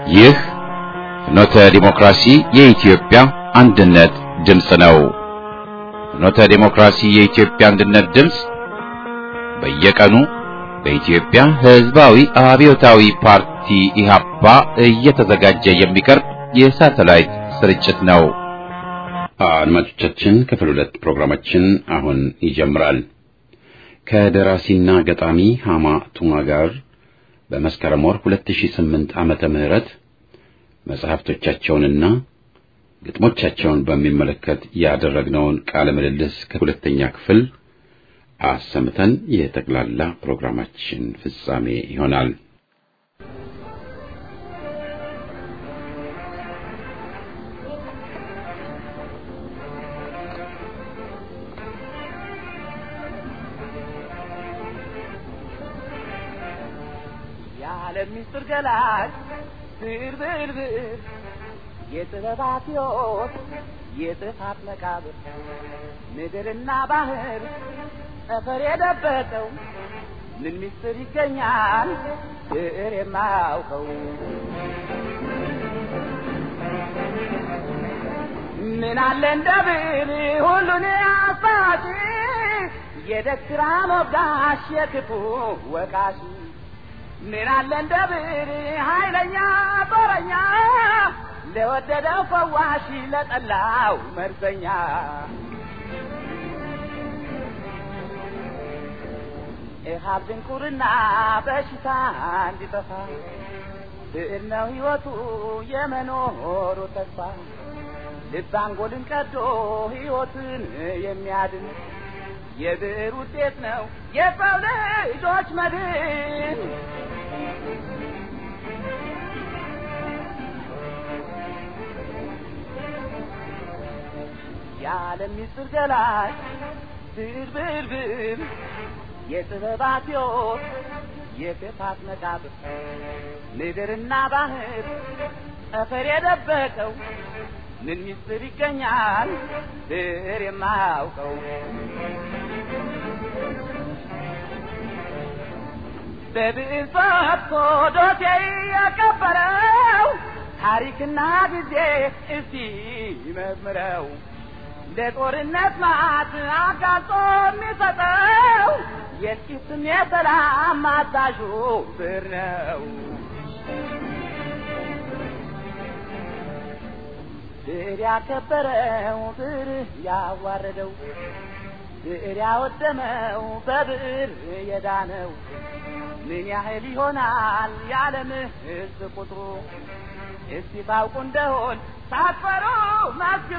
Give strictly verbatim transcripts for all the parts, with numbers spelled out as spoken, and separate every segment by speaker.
Speaker 1: ይህ ፍኖተ ዲሞክራሲ የኢትዮጵያ አንድነት ድምፅ ነው። ፍኖተ ዲሞክራሲ የኢትዮጵያ አንድነት ድምፅ በየቀኑ በኢትዮጵያ ሕዝባዊ አብዮታዊ ፓርቲ ኢህአፓ እየተዘጋጀ የሚቀርብ የሳተላይት ስርጭት ነው። አድማጮቻችን፣ ክፍል ሁለት ፕሮግራማችን አሁን ይጀምራል። ከደራሲና ገጣሚ ሃማ ቱማ ጋር በመስከረም ወር ሁለት ሺህ ስምንት ዓመተ ምህረት መጽሐፍቶቻቸውንና ግጥሞቻቸውን በሚመለከት ያደረግነውን ቃለ ምልልስ ከሁለተኛ ክፍል አሰምተን የጠቅላላ ፕሮግራማችን ፍጻሜ ይሆናል።
Speaker 2: ለሚስጥር ገላጭ ብርብርብር የጥበባት ሕይወት የጥፋት መቃብር ምድርና ባህር ጠፈር የደበቀው ምን ሚስጥር ይገኛል ብዕር የማያውቀው? ምን አለ እንደ ብዕር ሁሉን አሳጪ የደግራ ሞጋሽ የክፉ ወቃሽ? ምን አለ እንደ ብዕር ኃይለኛ ጦረኛ ለወደደው ፈዋሽ ለጠላው መርዘኛ? ኢሃብ ድንቁርና በሽታ እንዲጠፋ ብዕር ነው ሕይወቱ የመኖሩ ተስፋ። ልብ አንጎልን ቀዶ ሕይወትን የሚያድን የብዕር ውጤት ነው የሰው ልጆች መድን። የዓለም ምስጢር ገላጭ ብዕር ብዕር ብዕር የጥበባት ሕይወት የክፋት መቃብር ምድርና ባህር ጠፈር የደበቀው ምን ምስጢር ይገኛል ብዕር የማያውቀው? በብዕር ፈትቶ ዶሴ ያከበረው ታሪክና ጊዜ እስቲ ይመርምረው። ለጦርነት ማዕት አጋልጦ የሚሰጠው የጥቂትም የሰላም አዛዡ ብዕር ነው። ብዕር ያከበረው ብዕር ያዋረደው ብዕር ያወደመው በብዕር የዳነው ምን ያህል ይሆናል የዓለም ሕዝብ ቁጥሩ? እስቲ ታውቁ እንደሆን ሳትፈሩ መስክሩ።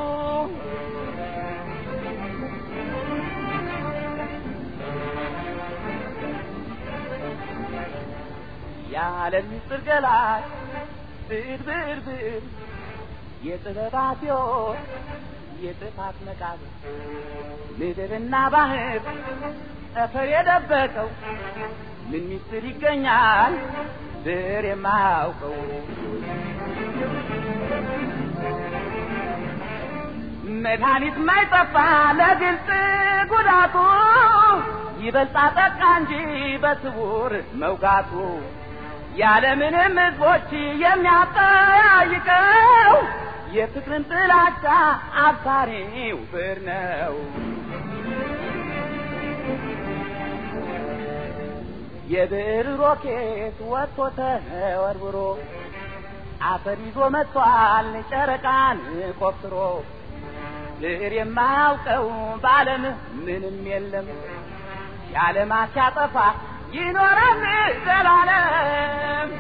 Speaker 2: የዓለም ምስጢር ገላጭ ብዕር ብዕር ብዕር የጥበባት ሕይወት የጥፋት መቃብር ምድርና ባህር ጠፈር የደበቀው ምን ምስጢር ይገኛል ብዕር የማያውቀው? መድኃኒት ማይጠፋ ለግልጽ ጉዳቱ ይበልጣ ጠቃ እንጂ በስውር መውጋቱ ያለምንም ሕዝቦች የሚያጠያይቀው የፍቅርን ጥላቻ አባሪው ብዕር ነው። የብዕር ሮኬት ወጥቶ ተወርውሮ አፈር ይዞ መጥቷል ጨረቃን ቆፍሮ። ብዕር የማያውቀው በዓለም ምንም የለም የዓለማት ያጠፋ ይኖራል ዘላለም።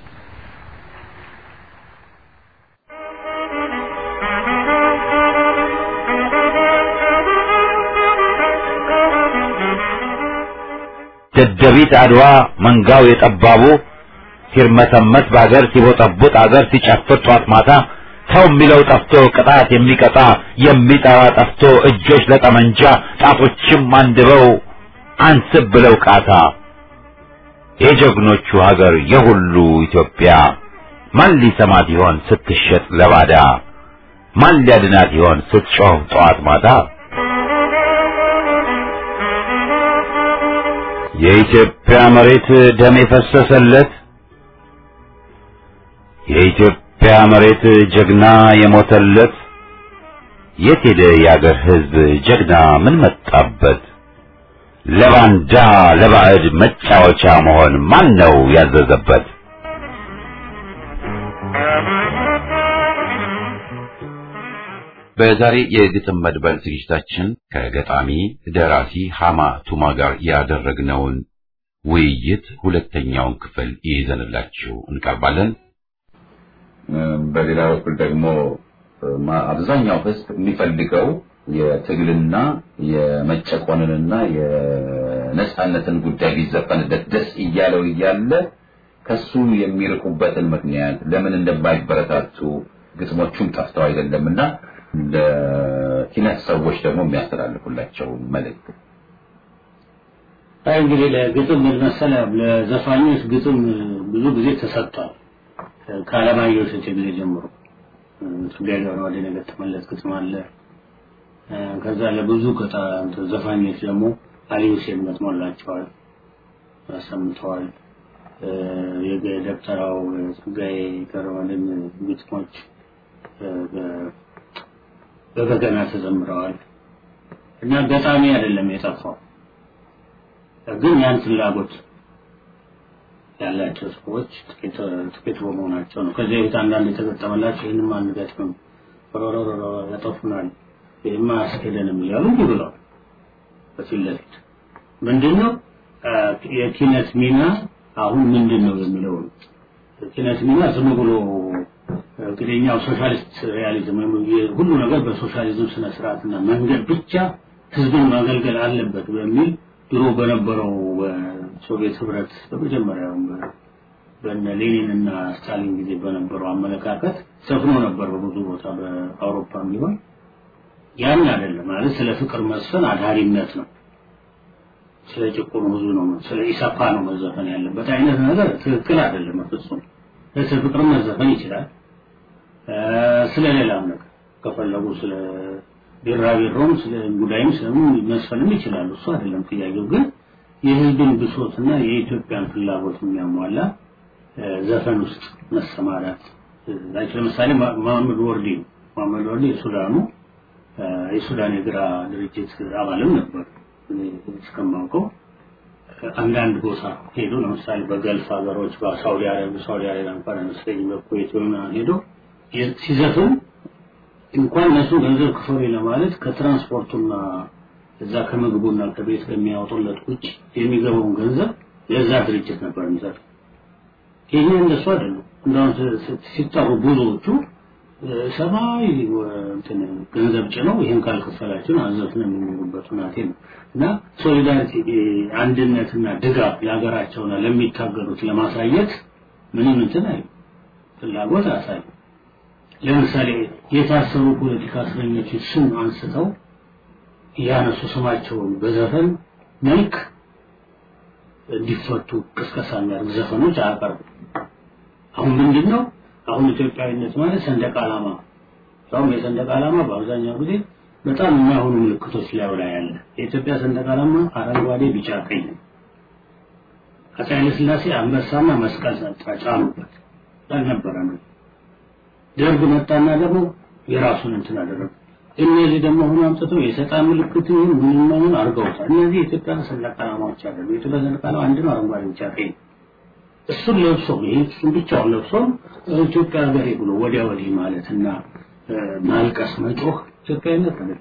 Speaker 3: ደደቢት አድዋ መንጋው የጠባቡ ሲርመሰመስ በአገር ሲቦጠቡጥ አገር ሲጨፍር ጧት ማታ ሰው የሚለው ጠፍቶ ቅጣት የሚቀጣ የሚጠራ ጠፍቶ እጆች ለጠመንጃ ጣቶችም አንድበው አንስብ ብለው ቃታ የጀግኖቹ ሀገር የሁሉ ኢትዮጵያ ማን ሊሰማት ይሆን ስትሸጥ ለባዳ? ማን ሊያድናት ይሆን ስትጮህ ጧት ማታ? የኢትዮጵያ መሬት ደም የፈሰሰለት የኢትዮጵያ መሬት ጀግና የሞተለት የት ሄደ የአገር ሕዝብ ጀግና ምን መጣበት? ለባንዳ ለባዕድ መጫወቻ መሆን ማን ነው ያዘዘበት?
Speaker 1: በዛሬ የግጥም መድበል ዝግጅታችን ከገጣሚ ደራሲ ሐማ ቱማ ጋር ያደረግነውን ውይይት ሁለተኛውን ክፍል ይዘንላችሁ እንቀርባለን። በሌላ በኩል ደግሞ አብዛኛው ሕዝብ የሚፈልገው የትግልና የመጨቆንንና የነጻነትን ጉዳይ ቢዘፈንለት ደስ እያለው እያለ ከሱ የሚርቁበትን ምክንያት ለምን እንደማይበረታቱ ግጥሞቹም ጠፍተው አይደለምና ለኪነት ሰዎች ደግሞ የሚያስተላልፉላቸው መልእክት
Speaker 4: አይ እንግዲህ ለግጥም መሰለ ለዘፋኞች ግጥም ብዙ ጊዜ ተሰጥቷል። ከአለማየሁ እሸቴ ጊዜ ጀምሮ ትግሬው ወደ ነገር ተመለስ ግጥም አለ። ከዛ ለብዙ ገጣ ዘፋኞች ደግሞ አሊ ሁሴን ገጥሞላቸዋል አሰምተዋል። የደብተራው ጸጋዬ ገብረወልድ ግጥሞች በበገና ተዘምረዋል እና ገጣሚ አይደለም የጠፋው ግን ያን ፍላጎት ያላቸው ሰዎች ጥቂት ጥቂት በመሆናቸው ነው። ከዚህ ቤት አንዳንድ የተገጠመላቸው ይህንን ማን ገጥም ሮሮሮ ያጠፉናል ይህማ አስከደንም ይላሉ ብለው በፊት ለፊት ምንድነው የኪነት ሚና አሁን ምንድነው የሚለው የኪነት ሚና ዝም ብሎ ግዴኛው ሶሻሊስት ሪያሊዝም ሁሉ ነገር በሶሻሊዝም ስነ ስርዓትና መንገድ ብቻ ህዝብን ማገልገል አለበት በሚል ድሮ በነበረው ሶቪየት ህብረት በመጀመሪያው በነ ሌኒን እና ስታሊን ጊዜ በነበረው አመለካከት ሰፍኖ ነበር በብዙ ቦታ በአውሮፓም ቢሆን ያን አይደለም ማለት ስለ ፍቅር መስፈን አዳሪነት ነው ስለ ጭቆና ህዝብ ነው ስለ ኢሳፓ ነው መዘፈን ያለበት አይነት ነገር ትክክል አይደለም ፍጹም ስለ ፍቅር መዘፈን ይችላል ስለ ሌላም ነገር ከፈለጉ ስለ ቢራቢሮም ስለ ጉዳይም ስለምን መስፈንም ይችላል እሱ አይደለም ጥያቄው ግን የህዝብን ብሶትና የኢትዮጵያን ፍላጎት የሚያሟላ ዘፈን ውስጥ መሰማራት ላይክ ለምሳሌ መሐመድ ወርዲ መሐመድ ወርዲ ሱዳኑ የሱዳን የግራ ድርጅት አባልም ነበር እስከማውቀው አንዳንድ ጎሳ ሄዶ ለምሳሌ በገልፍ ሀገሮች በሳውዲ አረቢያ ሳውዲ አረቢያ እንኳን መስለኝ በኩዌት ምናምን ሄዶ ሲዘፍን እንኳን እነሱ ገንዘብ ክፈሉ ለማለት ከትራንስፖርቱና እዛ ከመግቡና ከቤት ለሚያወጡለት ውጭ የሚገባውን ገንዘብ ለዛ ድርጅት ነበር የሚሰጠው። ይሄ እንደሱ አይደለም። እንደውም ሲጣሩ ብዙዎቹ ሰማይ እንትን ገንዘብ ጭነው ይሄን ካልከፈላችሁ አዘፍነ የሚኖሩበት ሁኔታ ነው እና ሶሊዳሪቲ አንድነትና ድጋፍ ለሀገራቸውና ለሚታገሉት ለማሳየት ምንም እንትን አይ ፍላጎት አሳይ ለምሳሌ የታሰሩ ፖለቲካ እስረኞች ስም አንስተው ያነሱ ስማቸውን በዘፈን መልክ እንዲፈቱ ቅስቀሳ የሚያደርጉ ዘፈኖች አቀርቡ። አሁን ምንድነው አሁን ኢትዮጵያዊነት ማለት ሰንደቅ ዓላማ ነው። የሰንደቅ ዓላማ በአብዛኛው ጊዜ በጣም የሚያሆኑ ምልክቶች ላይ ወላ ያለ የኢትዮጵያ ሰንደቅ ዓላማ አረንጓዴ ቢጫ ቀይ ነው። አፄ ኃይለ ሥላሴ አንበሳና መስቀል ተጫኑበት ያልነበረ ነው። ደርግ መጣና ደግሞ የራሱን እንትን አደረገ። እነዚህ ደግሞ ሆኖ አምጥተው የሰጣን ምልክት ምንም ምንም አርገውታል። እነዚህ የኢትዮጵያ ሰንደቅ ዓላማዎች አሉ። የኢትዮጵያ ሰንደቅ ዓላማ አንድ ነው አረንጓዴ ቢጫ ቀይ እሱን ለብሶ እሱን ብቻውን ለብሶ ኢትዮጵያ ሀገሬ ብሎ ወዲያ ወዲህ ማለትና ማልቀስ መጮህ ኢትዮጵያዊነት አይደለም።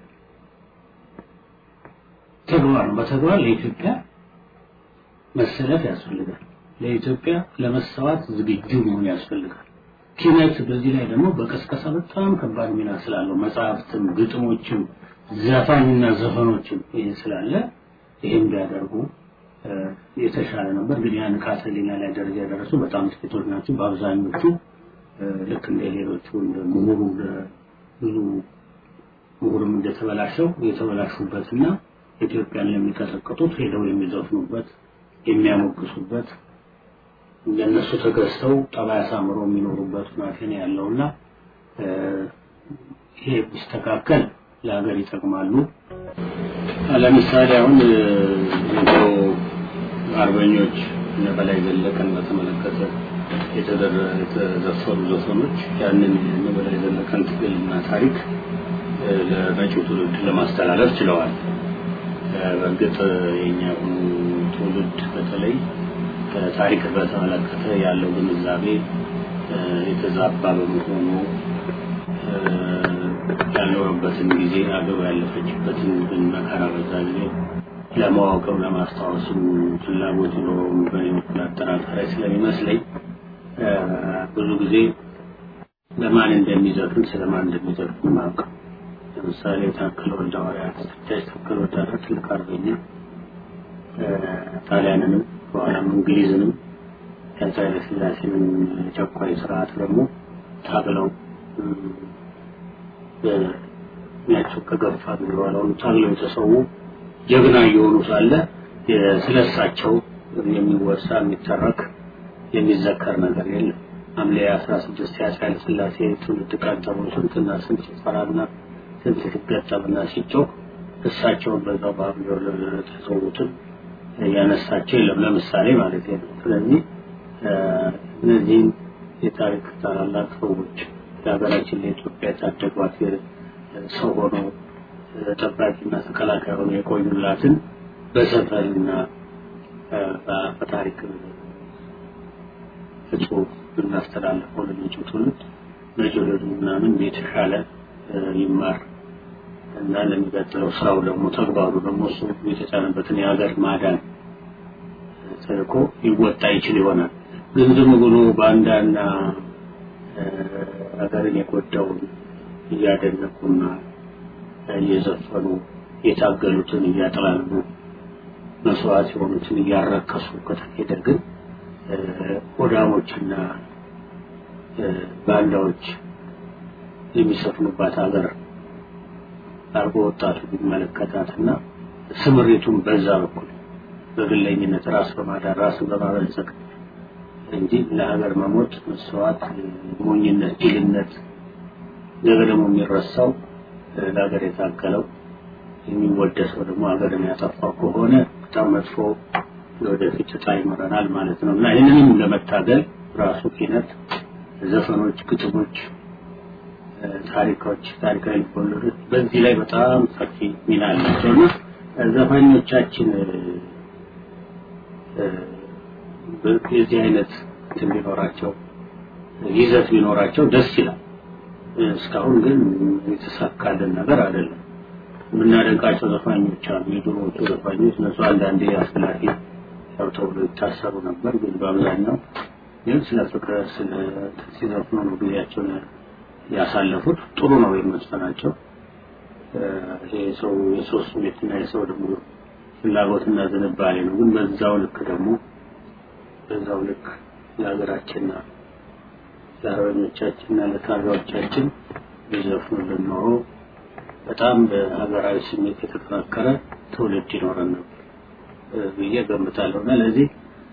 Speaker 4: ተግባር በተግባር ለኢትዮጵያ መሰለፍ ያስፈልጋል። ለኢትዮጵያ ለመሰዋት ዝግጁ መሆን ያስፈልጋል። ኪነት በዚህ ላይ ደግሞ በቀስቀሳ በጣም ከባድ ሚና ስላለው መጽሐፍትም ግጥሞችም ዘፋኝና ዘፈኖችም ይሄ ስላለ ይሄን ቢያደርጉ የተሻለ ነበር። ግን ያን ካተሊና ላይ ደረጃ ያደረሱ በጣም ጥቂቶች ናቸው። በአብዛኞቹ ልክ እንደ ሌሎቹ እንደ ምሁሩ ብዙ ምሁሩም እንደተበላሸው የተበላሹበትና ኢትዮጵያን ለሚቀጠቅጡት ሄደው የሚዘፍኑበት የሚያሞግሱበት እንደነሱ ተገዝተው ጠባይ አሳምረው የሚኖሩበት ሁኔታ ነው ያለውና ይሄ ቢስተካከል ለሀገር ይጠቅማሉ። ለምሳሌ አሁን አርበኞች ለበላይ ዘለቀን በተመለከተ የተዘፈኑ ዘፈኖች ያንን ነበረ የዘለቀን ትግልና ታሪክ ለመጪው ትውልድ ለማስተላለፍ ችለዋል። በእርግጥ የኛ ትውልድ በተለይ ታሪክ በተመለከተ ያለው ግንዛቤ የተዛባ በመሆኑ ያለውበትን ጊዜ አገር ያለፈችበትን መከራ በዛ ጊዜ ለማወቅም ለማስታወስም ፍላጎት ነው በሚል አጠራጣሪ ስለሚመስለኝ ብዙ ጊዜ ለማን እንደሚዘፍን ስለማን እንደሚዘፍን ማወቅ ለምሳሌ ታከለ ወልደዋሪያት ታከለ ወልደዋሪያት ለካርበኛ ጣሊያንንም በኋላም እንግሊዝንም ከዛይለ ስላሴንም ጨቋይ ስርዓት ደግሞ ታግለው በሚያቸው ከገፋ በኋላው ታግለው ተሰው ጀግና የሆኑ ሳለ ስለሳቸው የሚወሳ የሚተረክ የሚዘከር ነገር የለም። ሐምሌ አስራ ስድስት ያሳለ ስላሴ ትውልድ ቀን ተብሎ ስንትና ስንት ፈራና ስንት ተገጠመና ሲጮህ እሳቸው በዛው ባብሎ ተሰውቱን ያነሳቸው የለም ለምሳሌ ማለት ነው። ስለዚህ እነዚህ የታሪክ ታላላቅ ሰዎች ለሀገራችን ለኢትዮጵያ ታደጓት ሰው ሆነው ተባቂና ተከላካይ ሆነው የቆዩላትን በዘፈንና በታሪክ ጽሑፍ እናስተላልፈው ለልጆቹ ትውልድ ለጆሮዱ ምናምን የተሻለ ይማር እና ለሚቀጥለው ስራው ደግሞ ተግባሩ ደግሞ እሱ የተጫነበትን የሀገር ማዳን ተልእኮ ይወጣ ይችል ይሆናል። ግን ዝም ብሎ ባንዳና ሀገርን የጎዳውን እያደነቁና እየዘፈኑ የታገሉትን እያጠላሉ መስዋዕት የሆኑትን እያረከሱ ከተሄደ ግን ሆዳሞችና ባንዳዎች የሚሰፍኑባት ሀገር አርጎ ወጣቱ ቢመለከታትና ስምሪቱን በዛ በኩል በግለኝነት ራስ በማዳን ራስ በማበልጸግ እንጂ ለሀገር መሞት መስዋዕት ሞኝነት ጅልነት ነገር ደግሞ የሚረሳው ለሀገር የታገለው የሚወደሰው ደግሞ ሀገርን ያጠፋው ከሆነ በጣም መጥፎ ወደፊት ታይመራናል ማለት ነው። እና ይሄንንም ለመታገል ራሱ ኪነት ዘፈኖች ግጥሞች ታሪኮች ታሪካዊ ወለዶች በዚህ ላይ በጣም ሰፊ ሚና አላቸውና ዘፋኞቻችን በዚህ አይነት ቢኖራቸው ይዘት ቢኖራቸው ደስ ይላል። እስካሁን ግን የተሳካልን ነገር አይደለም። ምናደንቃቸው ዘፋኞች አሉ የድሮዎቹ ዘፋኞች እነሱ አንዳንዴ አስላፊ ተብተው ይታሰሩ ነበር። ግን በአብዛኛው ግን ስለ ፍቅር ስለ ሲዘፍኑ ነው ጊዜያቸውን ያሳለፉት። ጥሩ ነው የሚመስላቸው የሰው የሰው ስሜትና የሰው ደግሞ ፍላጎትና ዝንባሌ ነው። ግን በዛው ልክ ደግሞ በዛው ልክ ለሀገራችንና ለአርበኞቻችንና ለታጋዮቻችን ቢዘፍኑልን ኖሮ በጣም በሀገራዊ ስሜት የተጠናከረ ትውልድ ይኖረን ነበር ብዬ ገምታለሁና ለዚህ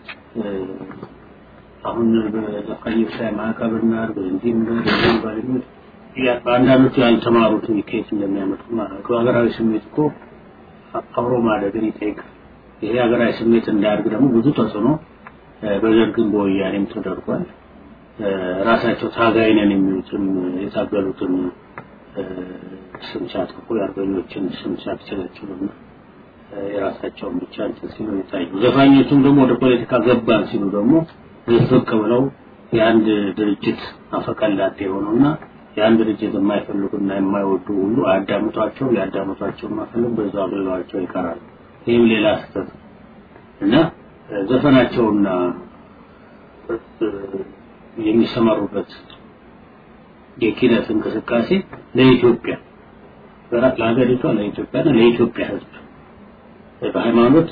Speaker 4: አሁን በዘፋኞች ላይ ማዕቀብና እንዲህ እንደዚህ ባለሙት በአንዳንዶቹ ያልተማሩት ከየት እንደሚያመጡ ማለት ነው። ሀገራዊ ስሜት እኮ አብሮ ማደግን ይጠይቃል። ይሄ ሀገራዊ ስሜት እንዳያድግ ደግሞ ብዙ ተጽዕኖ በዘርግን በወያኔም ተደርጓል። ራሳቸው ታጋይ ነን የሚሉትም የታገሉትን ስምቻት እኮ የአርበኞችን ስምቻት ስለችሉና የራሳቸውን ብቻ እንትን ሲሉ ይታዩ። ዘፋኞቹም ደግሞ ወደ ፖለቲካ ገባን ሲሉ ደግሞ ዝቅ ብለው የአንድ ድርጅት አፈቀላጤ ሆነውና የአንድ ድርጅት የማይፈልጉና የማይወዱ ሁሉ አዳምጧቸው ያዳምጧቸው ማፈልግ በዛው ብለዋቸው ይቀራሉ። ይህም ሌላ ስህተት እና ዘፈናቸውና የሚሰማሩበት የኪነት እንቅስቃሴ ለኢትዮጵያ በራስ ለሀገሪቷ ለኢትዮጵያና ለኢትዮጵያ ሕዝብ በሃይማኖት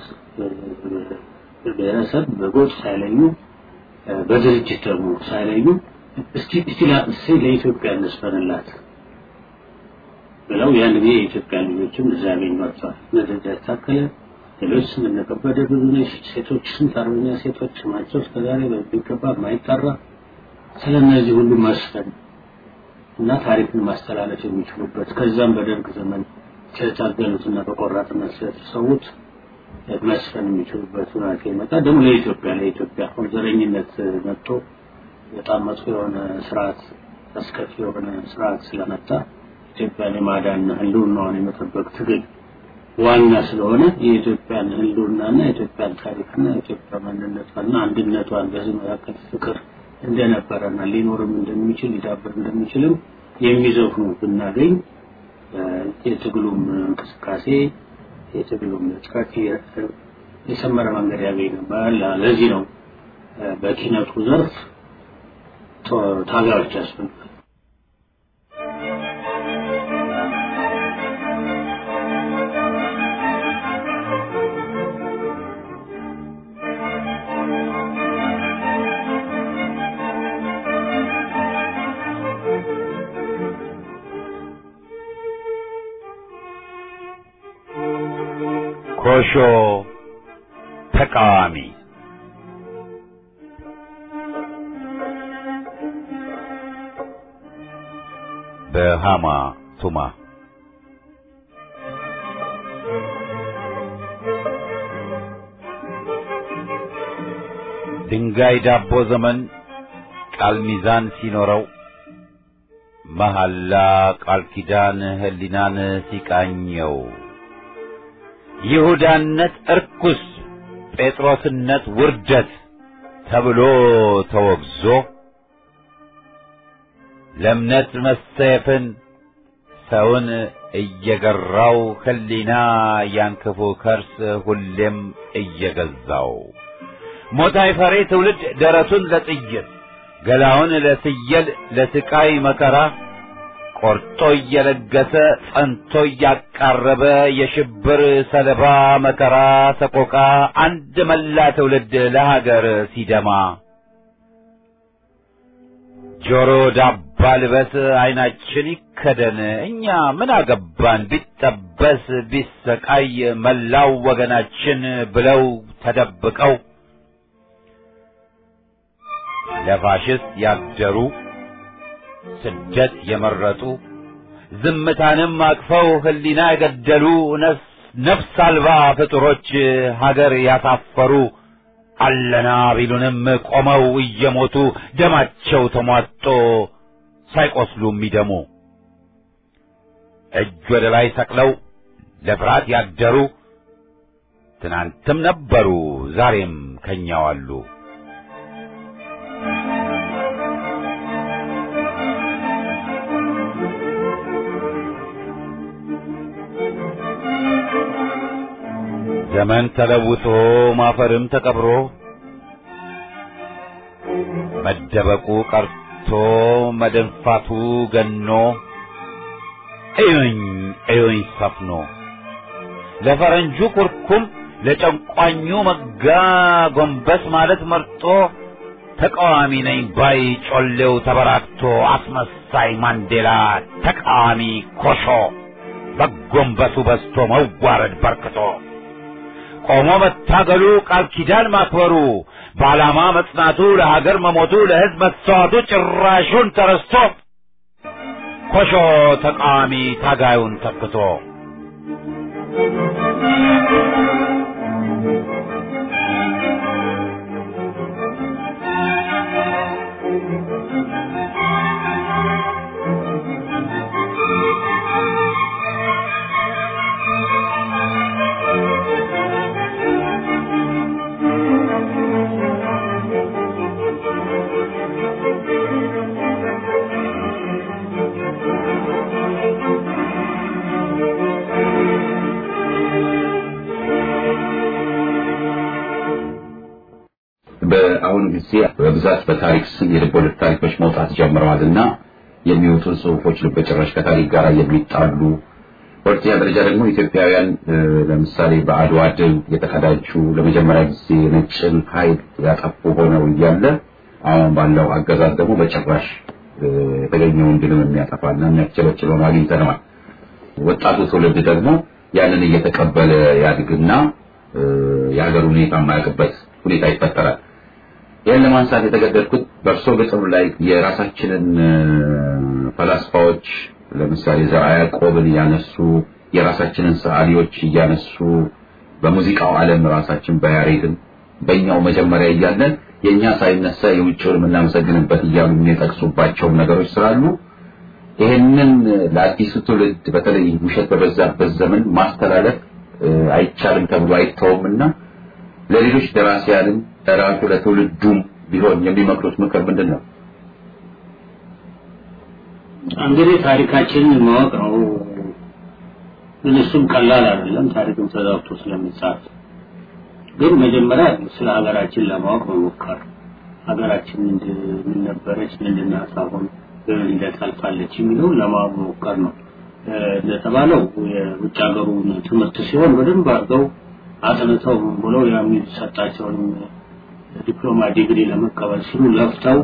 Speaker 4: በብሔረሰብ በጎጥ ሳይለዩ በድርጅት ደግሞ ሳይለዩ እስቲ እስቲ ለኢትዮጵያ እንስፈንላት ብለው ያን ጊዜ የኢትዮጵያ ልጆችም እግዚአብሔር ይመርጣል። ለደረጃ ታከለ ሌሎች ምን ከበደ ብዙ ነው ሴቶች ስንት አርበኛ ሴቶች ስማቸው እስከዛሬ በሚገባ ማይጠራ ስለነዚህ ሁሉ መስፈን እና ታሪክን ማስተላለፍ የሚችሉበት ከዛም በደርግ ዘመን ስለታገሉትና በቆራጥነት ስለተሰዉት መስፈን የሚችሉበት ሁኔታ ይመጣ ደግሞ ለኢትዮጵያ ለኢትዮጵያ ዘረኝነት መጥቶ በጣም መጥፎ የሆነ ስርዓት አስከፊ የሆነ ስርዓት ስለመጣ ኢትዮጵያን የማዳን ህልውናዋን የመጠበቅ ትግል ዋና ስለሆነ የኢትዮጵያን ህልውናና የኢትዮጵያን ታሪክና የኢትዮጵያ ማንነቷና አንድነቷን በዚህ መካከል ፍቅር እንደነበረና ሊኖርም እንደሚችል ሊዳብር እንደሚችልም የሚዘፍኑ ብናገኝ የትግሉም እንቅስቃሴ የትግሉም ጥረት የሰመረ መንገድ ያገኝ ነበር። ለዚህ ነው በኪነቱ ዘርፍ ታጋዮች ያስፈልጋል።
Speaker 3: ኮሾ ተቃዋሚ በሃማ ቱማ ድንጋይ ዳቦ ዘመን ቃል ሚዛን ሲኖረው መሐላ ቃል ኪዳን ህሊናን ሲቃኘው ይሁዳነት እርኩስ ጴጥሮስነት ውርደት ተብሎ ተወግዞ ለእምነት መሰየፍን ሰውን እየገራው ህሊና ያንክፉ ከርስ ሁሌም እየገዛው ሞት አይፈሬ ትውልድ ደረቱን ለጥይት ገላውን ለስየል ለስቃይ መከራ ቆርጦ እየለገሰ ጸንቶ እያቃረበ የሽብር ሰለባ መከራ ሰቆቃ አንድ መላ ትውልድ ለሀገር ሲደማ ጆሮ ዳባ ልበስ አይናችን ይከደን እኛ ምን አገባን ቢጠበስ ቢሰቃይ መላው ወገናችን ብለው ተደብቀው ለፋሽስት ያደሩ ስደት የመረጡ ዝምታንም አቅፈው ህሊና የገደሉ ነፍስ አልባ ፍጡሮች ሀገር ያሳፈሩ አለና ቢሉንም ቆመው እየሞቱ ደማቸው ተሟጦ ሳይቆስሉ የሚደሙ እጅ ወደ ላይ ሰቅለው ለፍርሃት ያደሩ ትናንትም ነበሩ ዛሬም ከኛው አሉ። ዘመን ተለውጦ ማፈርም ተቀብሮ መደበቁ ቀርቶ መደንፋቱ ገኖ እዩኝ እዩኝ ሰፍኖ ለፈረንጁ ኩርኩም ለጨንቋኙ መጋ ጎንበስ ማለት መርጦ ተቃዋሚ ነኝ ባይ ጮሌው ተበራክቶ አስመሳይ ማንዴላ ተቃዋሚ ኮሾ በጎንበሱ በስቶ መዋረድ በርክቶ ቆሞ መታገሉ ቃል ኪዳን ማክበሩ በዓላማ መጽናቱ ለሀገር መሞቱ ለሕዝብ መሰዋቱ ጭራሹን ተረስቶ ኮሾ ተቃዋሚ ታጋዩን ተክቶ
Speaker 1: በአሁን ጊዜ በብዛት በታሪክ ስም የልቦለድ ታሪኮች መውጣት ጀምረዋልና የሚወጡ ጽሁፎች በጭራሽ ከታሪክ ጋር የሚጣሉ በሁለተኛ ደረጃ ደግሞ ኢትዮጵያውያን ለምሳሌ በአድዋ ድል የተቀዳጁ ለመጀመሪያ ጊዜ ነጭን ኃይል ያጠፉ ሆነው እያለ አሁን ባለው አገዛዝ ደግሞ በጭራሽ የተገኘውን ድል የሚያጠፋና የሚያስቸለችለው ነው አግኝተነዋል። ወጣቱ ትውልድ ደግሞ ያንን እየተቀበለ ያድግና የሀገር ሁኔታ የማያውቅበት ሁኔታ ይፈጠራል። ያን ለማንሳት የተገደድኩት በእርሶ ግጥም ላይ የራሳችንን ፈላስፋዎች ለምሳሌ ዘርዓ ያዕቆብን ያነሱ የራሳችንን ሰዓሊዎች እያነሱ በሙዚቃው ዓለም ራሳችን በያሬድን በእኛው መጀመሪያ እያለን የኛ ሳይነሳ የውጭውን እናመሰግንበት እያሉ የሚጠቅሱባቸው ነገሮች ስላሉ ይሄንን ለአዲሱ ትውልድ በተለይ ውሸት በበዛበት ዘመን ማስተላለፍ አይቻልም ተብሎ አይተውምና ለሌሎች ደራሲያንም ለራሱ ለትውልዱም ቢሆን የሚመክሩት ምክር ምንድነው?
Speaker 4: እንግዲህ ታሪካችንን ማወቅ ነው። እሱም ቀላል አይደለም። ታሪክም ተዛውቶ ስለሚጻፍ ግን መጀመሪያ ስለ ሀገራችን ለማወቅ መሞከር ሀገራችን ምን ነበረች ምንድናት አሁን በምን እንደታልፋለች የሚለው ለማወቅ መሞከር ነው። ለተባለው የውጭ ሀገሩ ትምህርት ሲሆን በደንብ አድርገው አጥንተው ብለው የሚሰጣቸውን ዲፕሎማ ዲግሪ ለመቀበል ሲሉ ለፍተው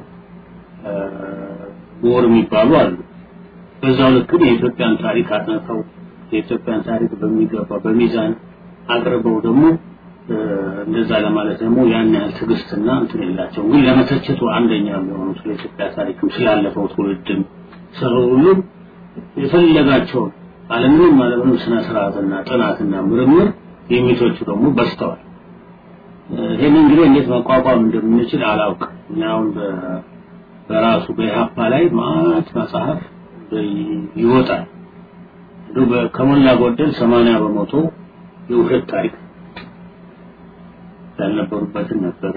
Speaker 4: ቦር የሚባሉ አሉ። በዛው ልክ የኢትዮጵያን ታሪክ አጥንተው የኢትዮጵያን ታሪክ በሚገባ በሚዛን አቅርበው ደግሞ እንደዛ ለማለት ደግሞ ያን ያህል ትግስትና እንትን የላቸው። ግን ለመተቸቱ አንደኛ የሚሆኑ ስለ ኢትዮጵያ ታሪክም ስላለፈው ትውልድም ስለሁሉም የፈለጋቸው ዓለምንም ዓለምንም ስነ ስርዓትና ጥናትና ምርምር የሚቶቹ ደግሞ በስተዋል። ይሄን እንግዲህ እንዴት መቋቋም እንደምንችል አላውቅም። እናው በራሱ በኢሃፓ ላይ ማት መጽሐፍ ይወጣል። ዱበ ከሞላ ጎደል ሰማንያ በመቶ የውሸት ታሪክ ያልነበሩበትን ነበር።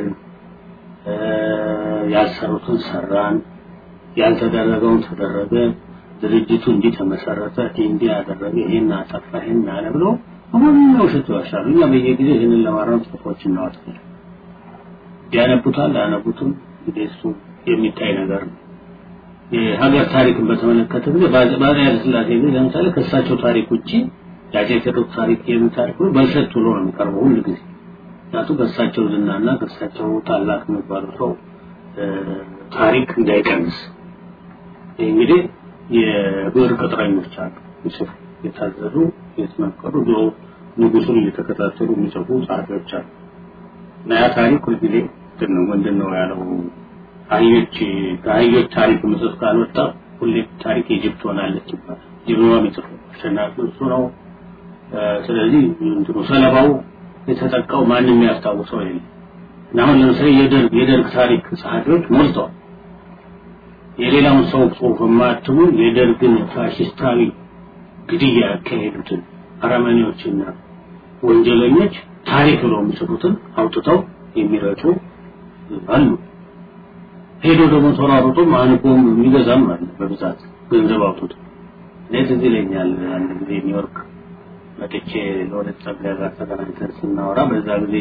Speaker 4: ያሰሩትን ሰራን፣ ያልተደረገውን ተደረገ፣ ድርጅቱ እንዲህ ተመሰረተ፣ እንዲህ ያደረገ፣ ይሄን አጠፋ፣ ይሄን አለ ብሎ ሁሉም ውሸት ያሻሉ። እኛ በየጊዜው ይሄንን ለማረም ጽፎች እናወጣለን። ያነቡታል ያነቡትም እንግዲህ እሱ የሚታይ ነገር ነው። የሀገር ታሪክን በተመለከተ ግን ባዛባሪ ያስላቴ ግን ለምሳሌ ከሳቸው ታሪክ ውጪ ያጀተው ታሪክ የሚታርቁ በልሸት ብሎ ነው የሚቀርበው ሁሉ ጊዜ። ያቱ ከሳቸው ዝናና ከሳቸው ታላቅ የሚባሉ ሰው ታሪክ እንዳይቀንስ እንግዲህ የብር ቅጥረኞች አሉ ይሰፍ የታዘዙ የተመከሩ ነው ንጉሱን እየተከታተሉ የሚጽፉ ጻፎች አሉ። እና ያ ታሪክ ሁሉ ጊዜ ነው ምንድነው ያለው አይዮች አይዮች ታሪክ መስጠት ካልወጣ ሁሉ ታሪክ ኢጅፕት ሆናለች ይባላል። ጅብሮዋ የሚጽፉ ሸናቁ እሱ ነው። ስለዚህ እንትኑ ሰለባው የተጠቃው ማንንም ያስታውሰው አይደለም። እና አሁን ለምሳሌ የደርግ የደርግ ታሪክ ጸሐፊዎች ሞልተዋል። የሌላውን ሰው ጽሑፍ ማጥሙ የደርግን ፋሺስታዊ ግድያ ያካሄዱትን አረመኔዎችና ወንጀለኞች ታሪክ ነው የሚጽፉትን አውጥተው የሚረጩ አሉ። ሄዶ ደግሞ ተራሩጦ ማንቆም የሚገዛም አለ በብዛት ገንዘብ አውጥቶ። ለዚህ ለኛል አንድ ጊዜ ኒውዮርክ መጥቼ ለወደ ተጠቅላላ ጋር ተገናኝተን ስናወራ በዛ ጊዜ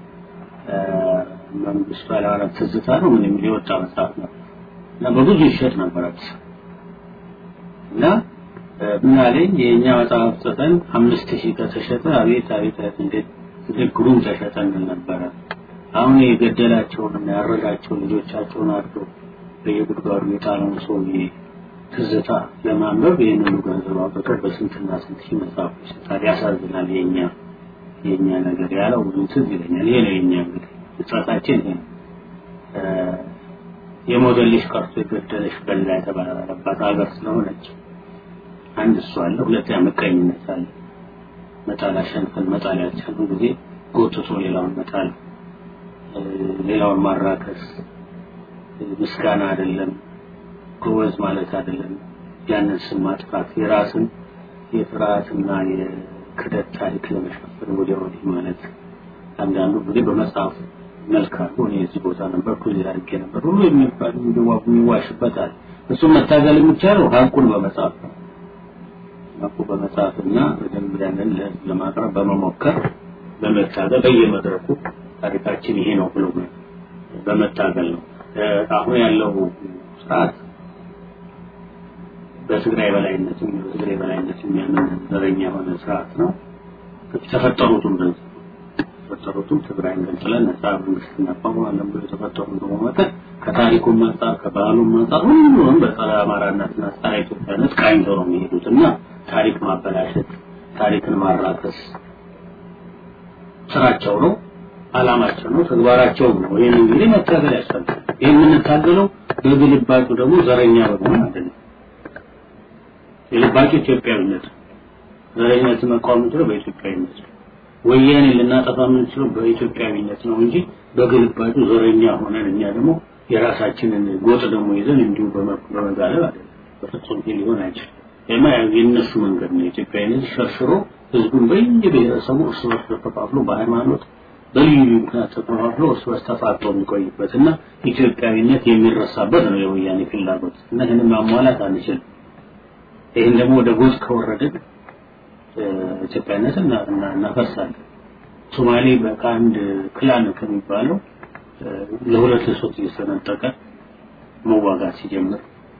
Speaker 4: መንግስቱ ኃይለማርያም ትዝታ ነው ምን የሚወጣ መጽሐፍ ነው እና በብዙ ይሸጥ ነበር እና ምን አለኝ የኛ መጽሐፍ ተጠን አምስት ሺህ ከተሸጠ አቤት አቤት እንዴት ግሩም ተሸጠን ነበር። አሁን የገደላቸውና ያረዳቸው ልጆቻቸውን አርዶ በየጉድጓዱ የጣለው ሰው ትዝታ ለማንበብ ይሄንን ገንዘብ አውጥቶ በስንትና ስንት ሺህ መጽሐፍ ይሸጣል። ያሳዝናል። የኛ የኛ ነገር ያለው ብዙ ትዝ ይለኛል። ይሄ ነው የኛ እንግዲህ ተጻጻችን ይሄ የሞዴልሽ ቀርቶ የገደለሽ በላ የተባለባት ሀገር ስለሆነች አንድ እሱ አለ። ሁለተኛ መቀኝነት አለ። መጣላሽን ከመጣላችን ጊዜ ጎትቶ ሌላውን መጣል ሌላውን ማራከስ ምስጋና አይደለም ጎወዝ ማለት አይደለም። ያንን ስም ማጥፋት የራስን የፍርሃትና የክደት ታሪክ ለመሸፈን ወዲያ ወዲህ ማለት አንዳንዱ ጊዜ በመጽሐፍ መልካም ሆነ እዚህ ቦታ ነበር ኩል ያርጌ ነበር ሁሉ የሚባል እንደዋው የሚዋሽበታል። እሱ መታገል የሚቻለው ሀቁን በመጽሐፍ ነው። ሀቁ በመጽሐፍና በደንብ ያንን ለማቅረብ በመሞከር በመታገል በየመድረኩ ታሪካችን ይሄ ነው ብሎ በመታገል ነው። አሁን ያለው ስርዓት በትግራይ በላይነት በትግራይ በላይነት የሚያምን ዘረኛ የሆነ ስርዓት ነው። ተፈጠሩትም በዚህ ተፈጠሩትም ትግራይ እንደተለና መንግስት እናቋቋማለን ብሎ ተፈጠሩ ነው ማለት ከታሪኩ ማጣር ከባህሉ ማጣር ሁሉም በጸረ አማራነትና ጸረ ኢትዮጵያነት ቃኝተው ነው የሚሄዱትና ታሪክ ማበላሸት ታሪክን ማራከስ ስራቸው ነው። አላማቸው ነው ተግባራቸው ነው። ይሄን እንግዲህ መታገል ያስፈልጋል። ይሄን የምንታገለው በግልባጩ ደግሞ ዘረኛ በመሆን አይደለም። የልባጩ ኢትዮጵያዊነት ዘረኝነት መቋም ነው በኢትዮጵያዊነት ወያኔ ልናጠፋ የምንችለው በኢትዮጵያዊነት ነው እንጂ በግልባጩ ዘረኛ ሆነን እኛ ደግሞ የራሳችንን ጎጥ ደግሞ ይዘን እንዲሁ በመጋለብ አይደለም። በፍጹም ሊሆን አይችልም። እማ የነሱ መንገድ ነው። ኢትዮጵያዊነት ሸርሽሮ ህዝቡን በየብሔረሰቡ እርስ በርስ ተከፋፍሎ በሃይማኖት በልዩ ምክንያት ተከፋፍሎ እርስ በርስ ተፋጦ የሚቆይበትና ኢትዮጵያዊነት የሚረሳበት ነው የወያኔ ፍላጎት እና ይህንን ማሟላት አንችልም። ይህን ደግሞ ወደ ጎጥ ከወረድን ኢትዮጵያዊነትን እናፈርሳለን። ሶማሌ በአንድ ክላን ከሚባለው ለሁለት ለሶስት እየተነጠቀ መዋጋት ሲጀምር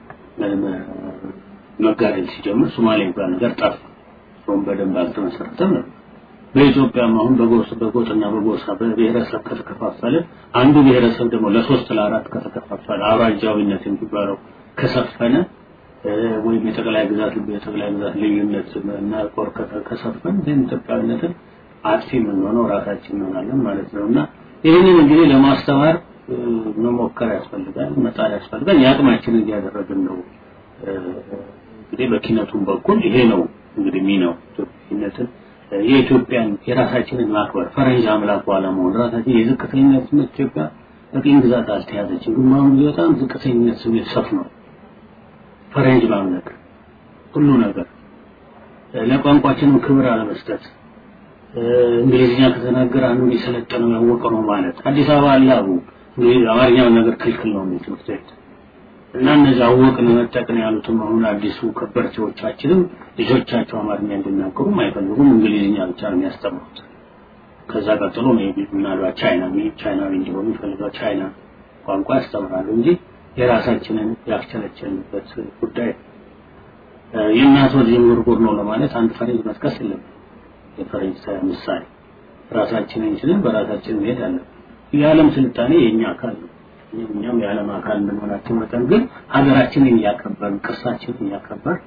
Speaker 4: መጋደል ሲጀምር ሶማሌ እንኳን ነገር ጠፋ። ሶም በደንብ አልተመሰረተም ነው። በኢትዮጵያ አሁን በጎሳ በጎጥና በጎሳ በብሔረሰብ ከተከፋፈለ አንዱ ብሔረሰብ ደግሞ ለሶስት ለአራት ከተከፋፈለ አውራጃዊነት የሚባለው ከሰፈነ ወይ የጠቅላይ ግዛት የጠቅላይ ግዛት ልዩነት እና ቆርቀተ ከሰፈነ ኢትዮጵያዊነትን አጥፊ ምን ሆኖ ራሳችን እንሆናለን ማለት ነውና ይሄንን እንግዲህ ለማስተማር መሞከር ያስፈልጋል፣ መጣር ያስፈልጋል። ያቅማችንን እያደረግን ነው። እንግዲህ በኪነቱም በኩል ይሄ ነው እንግዲህ ሚናው ኢትዮጵያዊነትን የኢትዮጵያን የራሳችንን ማክበር ፈረንጅ አምላክ ዋላ መሆን ራሳችን የዝቅተኝነት ስሜት ኢትዮጵያ በቅኝ ግዛት አልተያዘችም። ግን አሁን በጣም ዝቅተኝነት ስሜት ሰፍኗል። ፈረንጅ ማምለክ ሁሉ ነገር ለቋንቋችንም ክብር አለመስጠት እንግሊዝኛ ከተናገረ አንዱ የሰለጠነው ያወቀው ነው ማለት አዲስ አበባ አላቡ እንግዲህ አማርኛው ነገር ክልክል ነው የሚሉት እና እነዛ አወቅን መጠቅን ያሉትም አሁን አዲሱ ከበርቴዎቻችንም ልጆቻቸው አማርኛ እንዲናገሩ አይፈልጉም። እንግሊዝኛ ብቻ ነው የሚያስተምሩት። ከዛ ቀጥሎ ነው ምናልባት ቻይናዊ ቻይናዊ እንዲሆኑ ይፈልጋሉ። ቻይና ቋንቋ ያስተምራሉ እንጂ የራሳችንን ያክቸለቸልበት ጉዳይ የእናት ወደ ምርጉር ነው ለማለት አንድ ፈረንጅ መስከስ የለም። የፈረንጅ ምሳሌ ራሳችንን እንችልን በራሳችን እንሄዳለን። የዓለም ስልጣኔ የኛ አካል ነው። እኛም የዓለም አካል እንደሆናችን መጠን ግን ሀገራችንን ያከበርን ቅርሳችንን ያከበር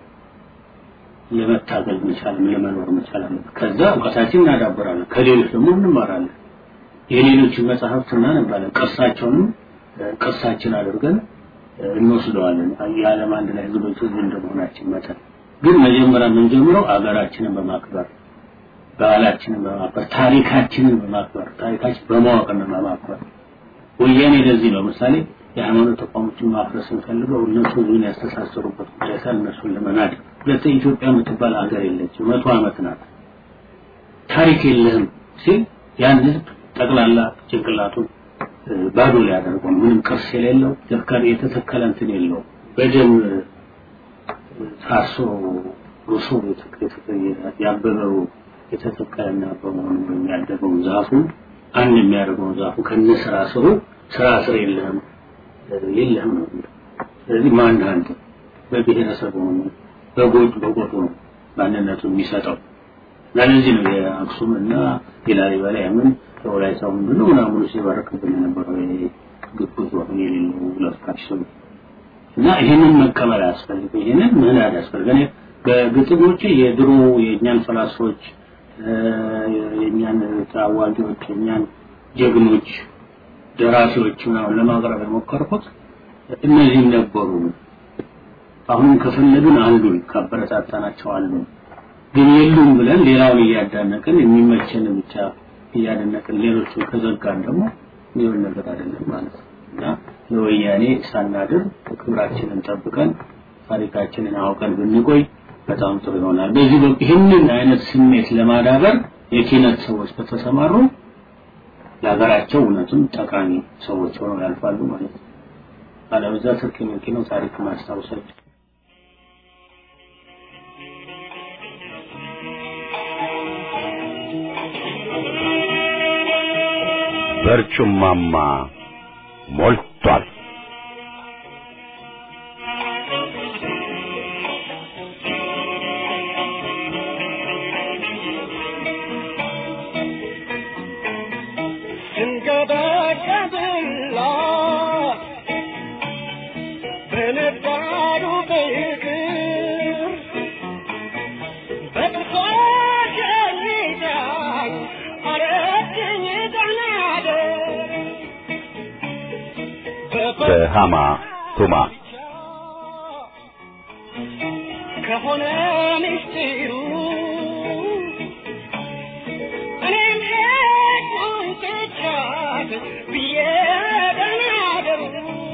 Speaker 4: ለመታገል መቻል ለመኖር መቻል አለብን። ከዛ እውቀታችንን እናዳብራለን። ከሌሎች ደግሞ እንማራለን። የሌሎችን መጽሐፍት እናነባለን። ቅርሳቸውን ቅርሳችን አድርገን እንወስደዋለን። የዓለም አንድ ላይ ህዝቦች እንደሆናችን መጠን ግን መጀመሪያ የምንጀምረው ሀገራችንን በማክበር ባህላችንን በማክበር ታሪካችንን በማክበር ታሪካችን በማወቅና በማክበር ወያኔ ለዚህ ነው ምሳሌ የሃይማኖት ተቋሞችን ማፍረስ እንፈልገው እነሱ ምን ያስተሳሰሩበት ጉዳይ እነሱን ለመናድ ሁለት ኢትዮጵያ የምትባል ሀገር የለችም። መቶ ዓመት ናት። ታሪክ የለህም ሲል ያን ህዝብ ጠቅላላ ጭንቅላቱን ባዶ ሊያደርገው ምንም ቅርስ የሌለው ተከር የተተከለ እንትን የለው በደም ታሶ ሩሶ ያበበው የተተከለና በመሆኑ የሚያደርገው ዛፉ አንድ የሚያደርገው ዛፉ ከነስራ ስሩ ስራ ስር የለም የለም ነው። ስለዚህ ማን አንተ በብሔረሰቡ በጎጥ በጎጥ ነው ማንነቱ የሚሰጠው። ለዚህ ነው የአክሱምና የላሊበላ ያምን ወላይታው ምንድነው ምናምን ሲባረክብን ነበር ግብጽ ወሆነ የሌለው ለፍካሽም እና ይሄንን መቀበል ያስፈልጋል። ይሄንን ምን ያስፈልጋል? በግጥሞች የድሮ የኛን ፈላስፎች የኛን ታዋቂዎች የኛን ጀግኖች ደራሲዎች ነው ለማቅረብ የሞከርኩት እነዚህ ነበሩ። አሁን ከፈለግን አንዱን ካበረታታናቸው አሉ ግን የሉም ብለን ሌላውን እያዳነቅን የሚመቸን ብቻ እያደነቅን ሌሎቹ ከዘጋን ደግሞ ይሁን ነገር አይደለም ማለት እና ለወያኔ ሳናድር ክብራችንን ጠብቀን ታሪካችንን አውቀን ብንቆይ በጣም ጥሩ ይሆናል። በዚህ ይህንን አይነት ስሜት ለማዳበር የኪነት ሰዎች ከተሰማሩ ለሀገራቸው እውነትም ጠቃሚ ሰዎች ሆነው ያልፋሉ ማለት ነው። አለበለዚያ ትክክለኛ ኪኖ ታሪክ ማስታወሳቸው
Speaker 3: በርጩማማ ሞልቷል። በሃማ ቱማ ከሆነ ምስጢሩ እኔ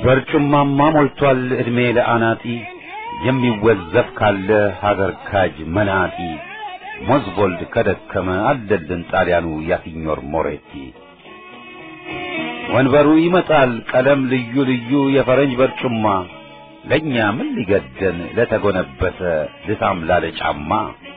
Speaker 3: በርጩማማ ሞልቷል እድሜ ለአናጢ የሚወዘፍ ካለ ሀገር ካጅ መናጢ ሞዝቦልድ ከደከመ አለልን ጣሊያኑ ያሲኞር ሞሬቲ ወንበሩ ይመጣል ቀለም ልዩ ልዩ የፈረንጅ በርጩማ ለኛ ምን ሊገደን ለተጎነበሰ ልታም ላለ ጫማ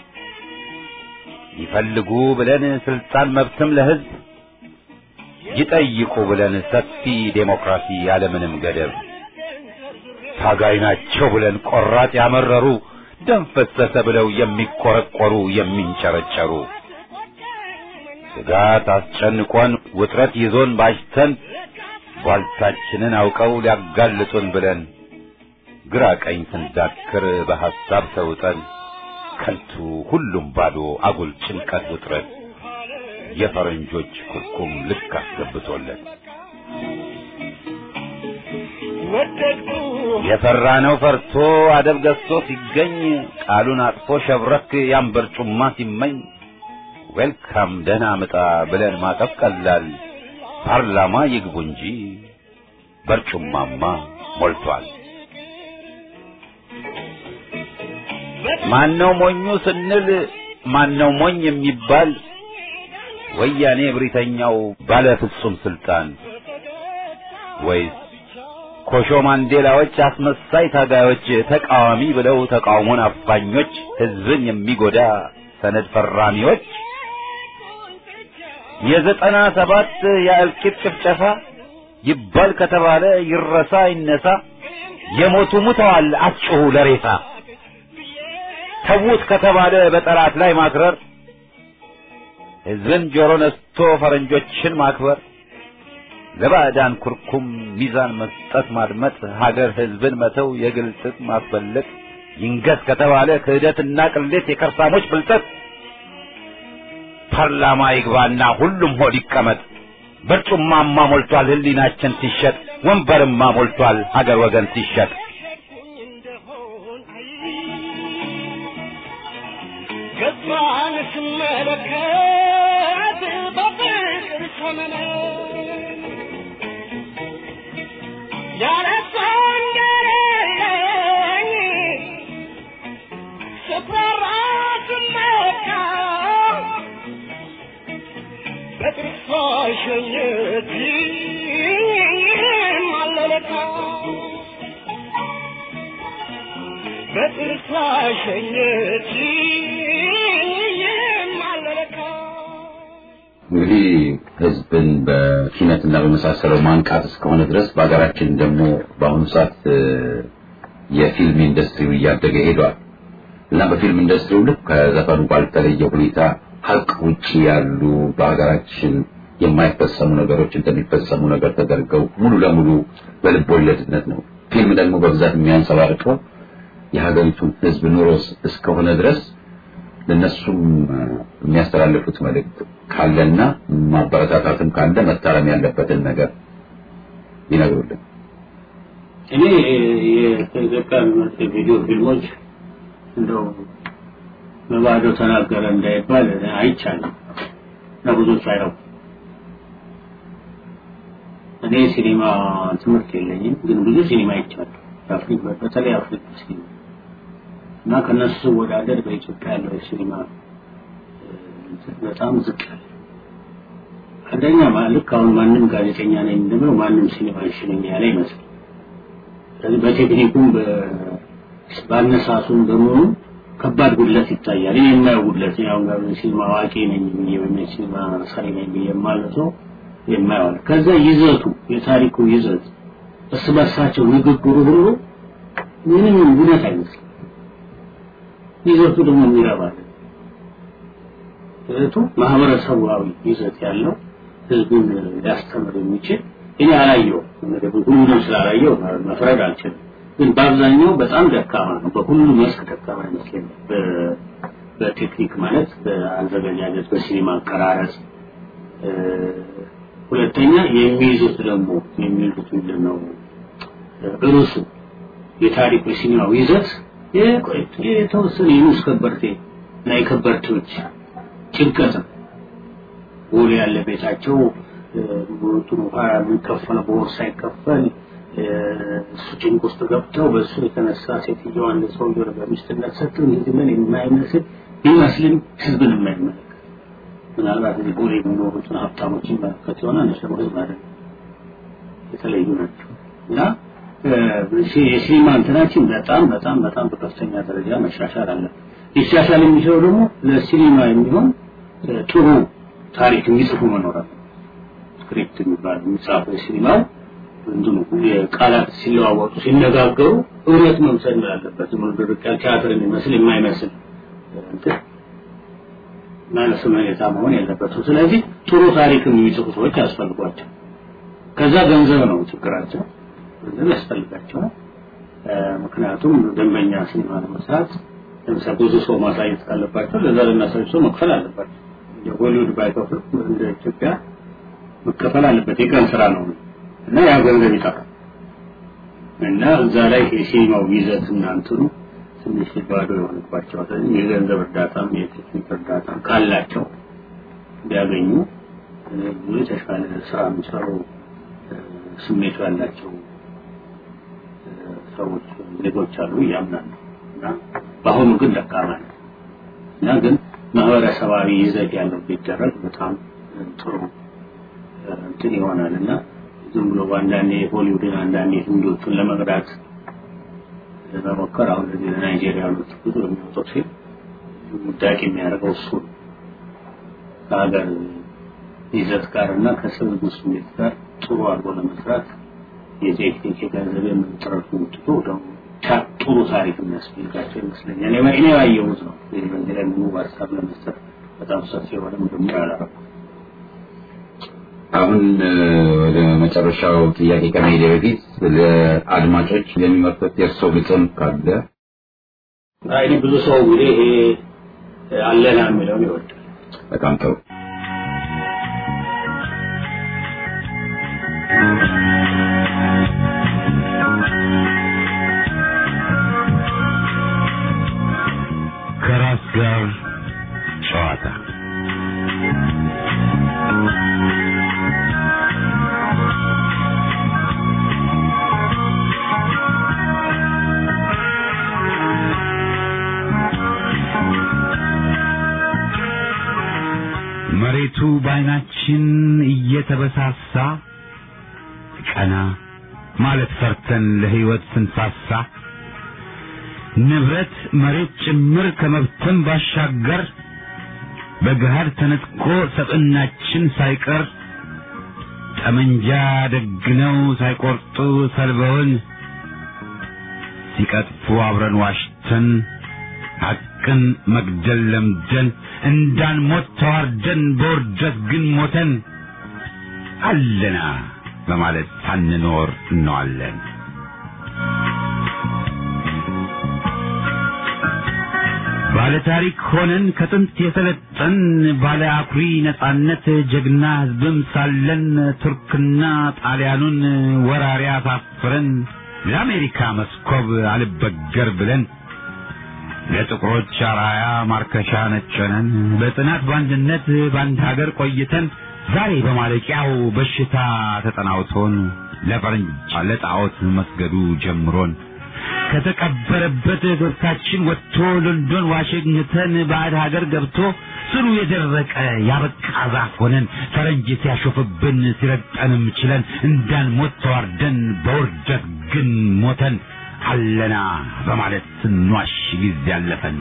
Speaker 3: ይፈልጉ ብለን ስልጣን መብትም ለህዝብ ይጠይቁ ብለን ሰፊ ዴሞክራሲ ያለምንም ገደብ ታጋይ ናቸው ብለን ቆራጥ ያመረሩ ደም ፈሰሰ ብለው የሚቆረቆሩ የሚንጨረጨሩ ስጋት አስጨንቆን ውጥረት ይዞን ባሽተን ቧልታችንን አውቀው ሊያጋልጡን ብለን ግራ ቀኝ ስንዳክር በሐሳብ ተውጠን ከንቱ ሁሉም ባዶ አጉል ጭንቀት ውጥረት የፈረንጆች ኩርኩም ልክ አስገብቶለት የፈራነው ፈርቶ አደብ ገዝቶ ሲገኝ ቃሉን አጥፎ ሸብረክ ያንበርጩማ ሲመኝ ዌልካም ደህና ምጣ ብለን ማቀፍ ቀላል ፓርላማ ይግቡ እንጂ በርጩማማ ሞልቷል። ማነው ሞኙ ስንል ማነው ሞኝ የሚባል ወያኔ ብሪተኛው ባለ ፍጹም ስልጣን ወይስ ኮሾ ማንዴላዎች አስመሳይ ታጋዮች ተቃዋሚ ብለው ተቃውሞን አፋኞች ህዝብን የሚጎዳ ሰነድ ፈራሚዎች የዘጠና ሰባት የእልቂት ጭፍጨፋ ይባል ከተባለ ይረሳ ይነሳ የሞቱ ሙተዋል አጭሁ ለሬሳ ተውት ከተባለ በጠላት ላይ ማክረር ህዝብን ጆሮ ነስቶ ፈረንጆችን ማክበር ለባዕዳን ኩርኩም ሚዛን መስጠት ማድመጥ ሀገር ህዝብን መተው የግል ጥቅም ማስበለጥ ይንገስ ከተባለ ክህደትና ቅሌት የከርሳሞች ብልጠት ፓርላማ ይግባና ሁሉም ሆድ ይቀመጥ በርጩማማ ሞልቷል ህሊናችን ሲሸጥ ወንበርማ ሞልቷል ሀገር ወገን ሲሸጥ
Speaker 5: ገባን ስመለከት በፍቅር ሰመነ ያረሳኝ ገረኝ ስፈራ ስመካ በጥርሷ ሸኘት ማለለካ በጥርሷ ሸኘት
Speaker 1: እንግዲህ ህዝብን በኪነትና በመሳሰለው ማንቃት እስከሆነ ድረስ በአገራችን ደግሞ በአሁኑ ሰዓት የፊልም ኢንዱስትሪው እያደገ ሄዷል እና በፊልም ኢንዱስትሪው ልክ ከዘፈኑ ባልተለየ ሁኔታ ሀቅ ውጪ ያሉ በአገራችን የማይፈጸሙ ነገሮች እንደሚፈጸሙ ነገር ተደርገው ሙሉ ለሙሉ በልብ ወለድነት ነው። ፊልም ደግሞ በብዛት የሚያንጸባርቀው የሀገሪቱን ህዝብ ኑሮ እስከሆነ ድረስ ለነሱም የሚያስተላልፉት መልእክት ካለና ማበረታታትም ካለ መታረም ያለበትን ነገር ይነግሩልን።
Speaker 4: እኔ የኢትዮጵያ ቪዲዮ ፊልሞች እንደው በባዶ ተናገረ እንዳይባል አይቻልም ለብዙዎች አይረው እኔ ሲኒማ ትምህርት የለኝም ግን ብዙ ሲኒማ አይቻለሁ አፍሪካ በተለይ አፍሪካ ሲኒማ እና ከነሱ ወዳደር በኢትዮጵያ ያለው ሲኒማ በጣም ዝቅ ያለ አንደኛ ማለት አሁን ማንም ጋዜጠኛ ነኝ እንደው ማንም ሲኒማ ሽነኛ ያለ ይመስል ስለዚህ በቴክኒኩም በአነሳሱም በመሆኑ ከባድ ጉድለት ይታያል። እኔ የማየው ጉድለት ያው ጋር ሲኒማ ዋቂ ነኝ የሚለው ሲኒማ ሰሪ ነኝ ማለት ነው የማየው ከዛ ይዘቱ የታሪኩ ይዘት እስባሳቸው ንግግሩ ሁሉ ምንም ጉዳት አይመስልም። ይዘቱ ደግሞ የሚራባል ይዘቱ ማህበረሰባዊ ይዘት ያለው ህዝብን ሊያስተምር የሚችል እኔ አላየው ነገር ሁሉንም ስላላየው መፍረድ አልችልም ግን በአብዛኛው በጣም ደካማ ነው በሁሉም መስክ ደካማ ይመስለኛል በቴክኒክ ማለት በአዘጋጃጀት በሲኒማ አቀራረጽ ሁለተኛ የሚይዙት ደግሞ የሚሉት ምንድነው ርዕሱ የታሪክ ሲኒማው ይዘት የቆይት የተወሰነ ይኑስ ከበርቴ ላይ ከበርቴዎች ጭንቀት ወል ያለ ቤታቸው ወጡ ነው የሚከፈል ቦርሳ ይከፈል እሱ ጭንቅ ውስጥ ገብተው በሱ የተነሳ ሴትዮዋ አንድ ሰው ወደ በሚስትነት ሰጥተው ይዝምን የማይመስል ቢመስልም ህዝብን የማይመለከት ምናልባት ሊቦሌ የሚኖሩትን ሀብታሞችን መለከት ይሆናል እነሱ ህዝብ አይደለም የተለዩ ናቸው እና የሲኒማ እንትናችን በጣም በጣም በጣም በከፍተኛ ደረጃ መሻሻል አለ ይሻሻል የሚችለው ደግሞ ለሲኒማ የሚሆን ጥሩ ታሪክ የሚጽፉ መኖር አለ ስክሪፕት የሚባል የሚጻፉ ሲኒማው እንደው የቃላት ሲለዋወጡ ሲነጋገሩ እውነት መምሰል አለበት ነው በርካታ ቲያትር የሚመስል የማይመስል እንትን ማለት ነው መሆን ያለበት ስለዚህ ጥሩ ታሪክ የሚጽፉ ሰዎች ያስፈልጓቸው ከዛ ገንዘብ ነው ችግራቸው ገንዘብ ያስፈልጋቸው ምክንያቱም ደንበኛ ሲኒማ ለመስራት ለምሳሌ ብዙ ሰው ማሳየት ካለባቸው ለዛ ለማሳየት ሰው መክፈል አለባቸው የሆሊውድ ባይከፍል እንደ ኢትዮጵያ መከፈል አለበት የቀን ስራ ነው እና ያ ገንዘብ ይጣፋል እና እዛ ላይ የሲኒማው ይዘት እናንተሩ ትንሽ ባዶ የሆነባቸው ስለዚህ የገንዘብ እርዳታም የቴክኒክ እርዳታም ካላቸው ቢያገኙ ብዙ የተሻለ ስራ የሚሰሩ ስሜት ያላቸው ሰዎች ዜጎች አሉ ያምናሉ እና በአሁኑ ግን ደካማ ነው እና ግን ማህበረሰባዊ ይዘት ያለው ቢደረግ በጣም ጥሩ እንትን ይሆናልና ዝም ብሎ አንዳንዴ ሆሊውድን አንዳንዴ ህንዶቹን ለመግራት ለመሞከር አሁን ለዚህ ናይጄሪያ ያሉት ብዙ የሚወጡት ፊልም ሙዳቂ የሚያደርገው እሱ ከሀገር ይዘት ጋርና ከሰው ስሜት ጋር ጥሩ አድርጎ ለመስራት የቴክኒክ የገንዘብ የምንጥረት ውጥቶ ደግሞ ጥሩ ታሪክ የሚያስፈልጋቸው ይመስለኛል እኔ ያየሁት ነው በዚህ ላይ ምን ዋርሳብ ለመስጠት በጣም ሰፊ የሆነ ምርምር አላረኩ
Speaker 1: አሁን ወደ መጨረሻው ጥያቄ ከመሄድ በፊት ለአድማጮች የሚመርጡት የእርሶ ግጥም ካለ
Speaker 4: አይ ብዙ ሰው እንግዲህ ይሄ አለና የሚለው ይወዳል
Speaker 1: በጣም ጥሩ
Speaker 3: ከራስ ጋር ጨዋታ መሬቱ ባይናችን እየተበሳሳ ቀና ማለት ፈርተን ለህይወት ስንሳሳ ንብረት መሬት ጭምር ከመብተን ባሻገር በገሃድ ተነጥቆ ሰብናችን ሳይቀር ጠመንጃ ደግነው ሳይቆርጡ ሰልበውን ሲቀጥፉ አብረን ዋሽተን ሐቅን መግደል ለምደን እንዳንሞት ተዋርደን በውርደት ግን ሞተን አለና በማለት ሳንኖር እንዋለን ባለ ታሪክ ሆነን ከጥንት የሰለጠን ባለ አኩሪ ነጻነት ጀግና ህዝብም ሳለን ቱርክና ጣሊያኑን ወራሪ አሳፍረን ለአሜሪካ መስኮብ አልበገር ብለን ለጥቁሮች አራያ ማርከሻ ነጨነን በጥናት ባንድነት ባንድ ሀገር ቆይተን ዛሬ በማለቂያው በሽታ ተጠናውቶን ለፈረንጅ ለጣዖት መስገዱ ጀምሮን ከተቀበረበት ገብታችን ወጥቶ ለንደን ዋሽንግተን ባዕድ ሀገር ገብቶ ስሩ የደረቀ ያበቃ ዛፍ ሆነን ፈረንጅ ሲያሾፍብን ሲረጠንም ችለን እንዳንሞት ተዋርደን በውርደት ግን ሞተን አለና በማለት ስንዋሽ ጊዜ ያለፈን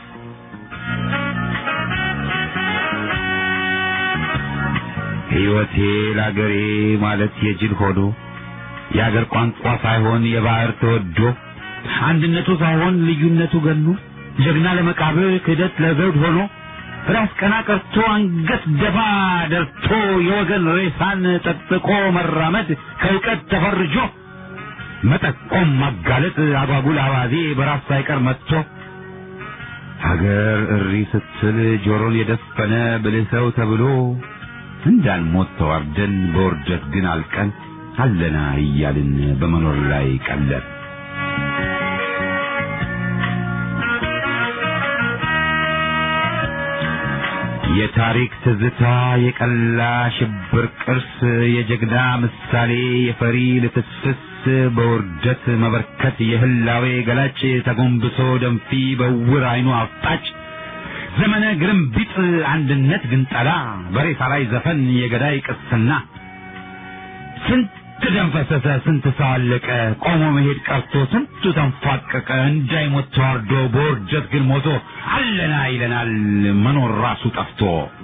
Speaker 3: ሕይወቴ ለአገሬ ማለት የጅል ሆዶ የአገር ቋንቋ ሳይሆን የባህር ተወዶ አንድነቱ ሳይሆን ልዩነቱ ገኑ ጀግና ለመቃብር ክህደት ለዘውድ ሆኖ ራስ ቀና ቀርቶ አንገት ደፋ ደርቶ የወገን ሬሳን ጠጥቆ መራመድ ከእውቀት ተፈርጆ መጠቆም ማጋለጥ አጓጉል አዋዜ በራስ ሳይቀር መጥቶ ሀገር እሪ ስትል ጆሮን የደፈነ ብልህ ሰው ተብሎ እንዳንሞት ተዋርደን በውርደት ግን አልቀን አለና እያልን በመኖር ላይ ቀለብ የታሪክ ትዝታ የቀላ ሽብር ቅርስ የጀግና ምሳሌ የፈሪ ልፍስፍስ በውርደት መበርከት የህላዌ ገላጭ ተጎንብሶ ደንፊ በውር አይኑ አፍጣጭ ዘመነ ግርምቢጥ አንድነት ግንጠላ በሬሳ ላይ ዘፈን የገዳይ ቅስና ስንት ደም ፈሰሰ ስንት ሰው አለቀ ቆሞ መሄድ ቀርቶ ስንቱ ተንፏቀቀ እንዳይሞት ተዋርዶ በውርደት ግን ሞቶ አለና ይለናል መኖር ራሱ ጠፍቶ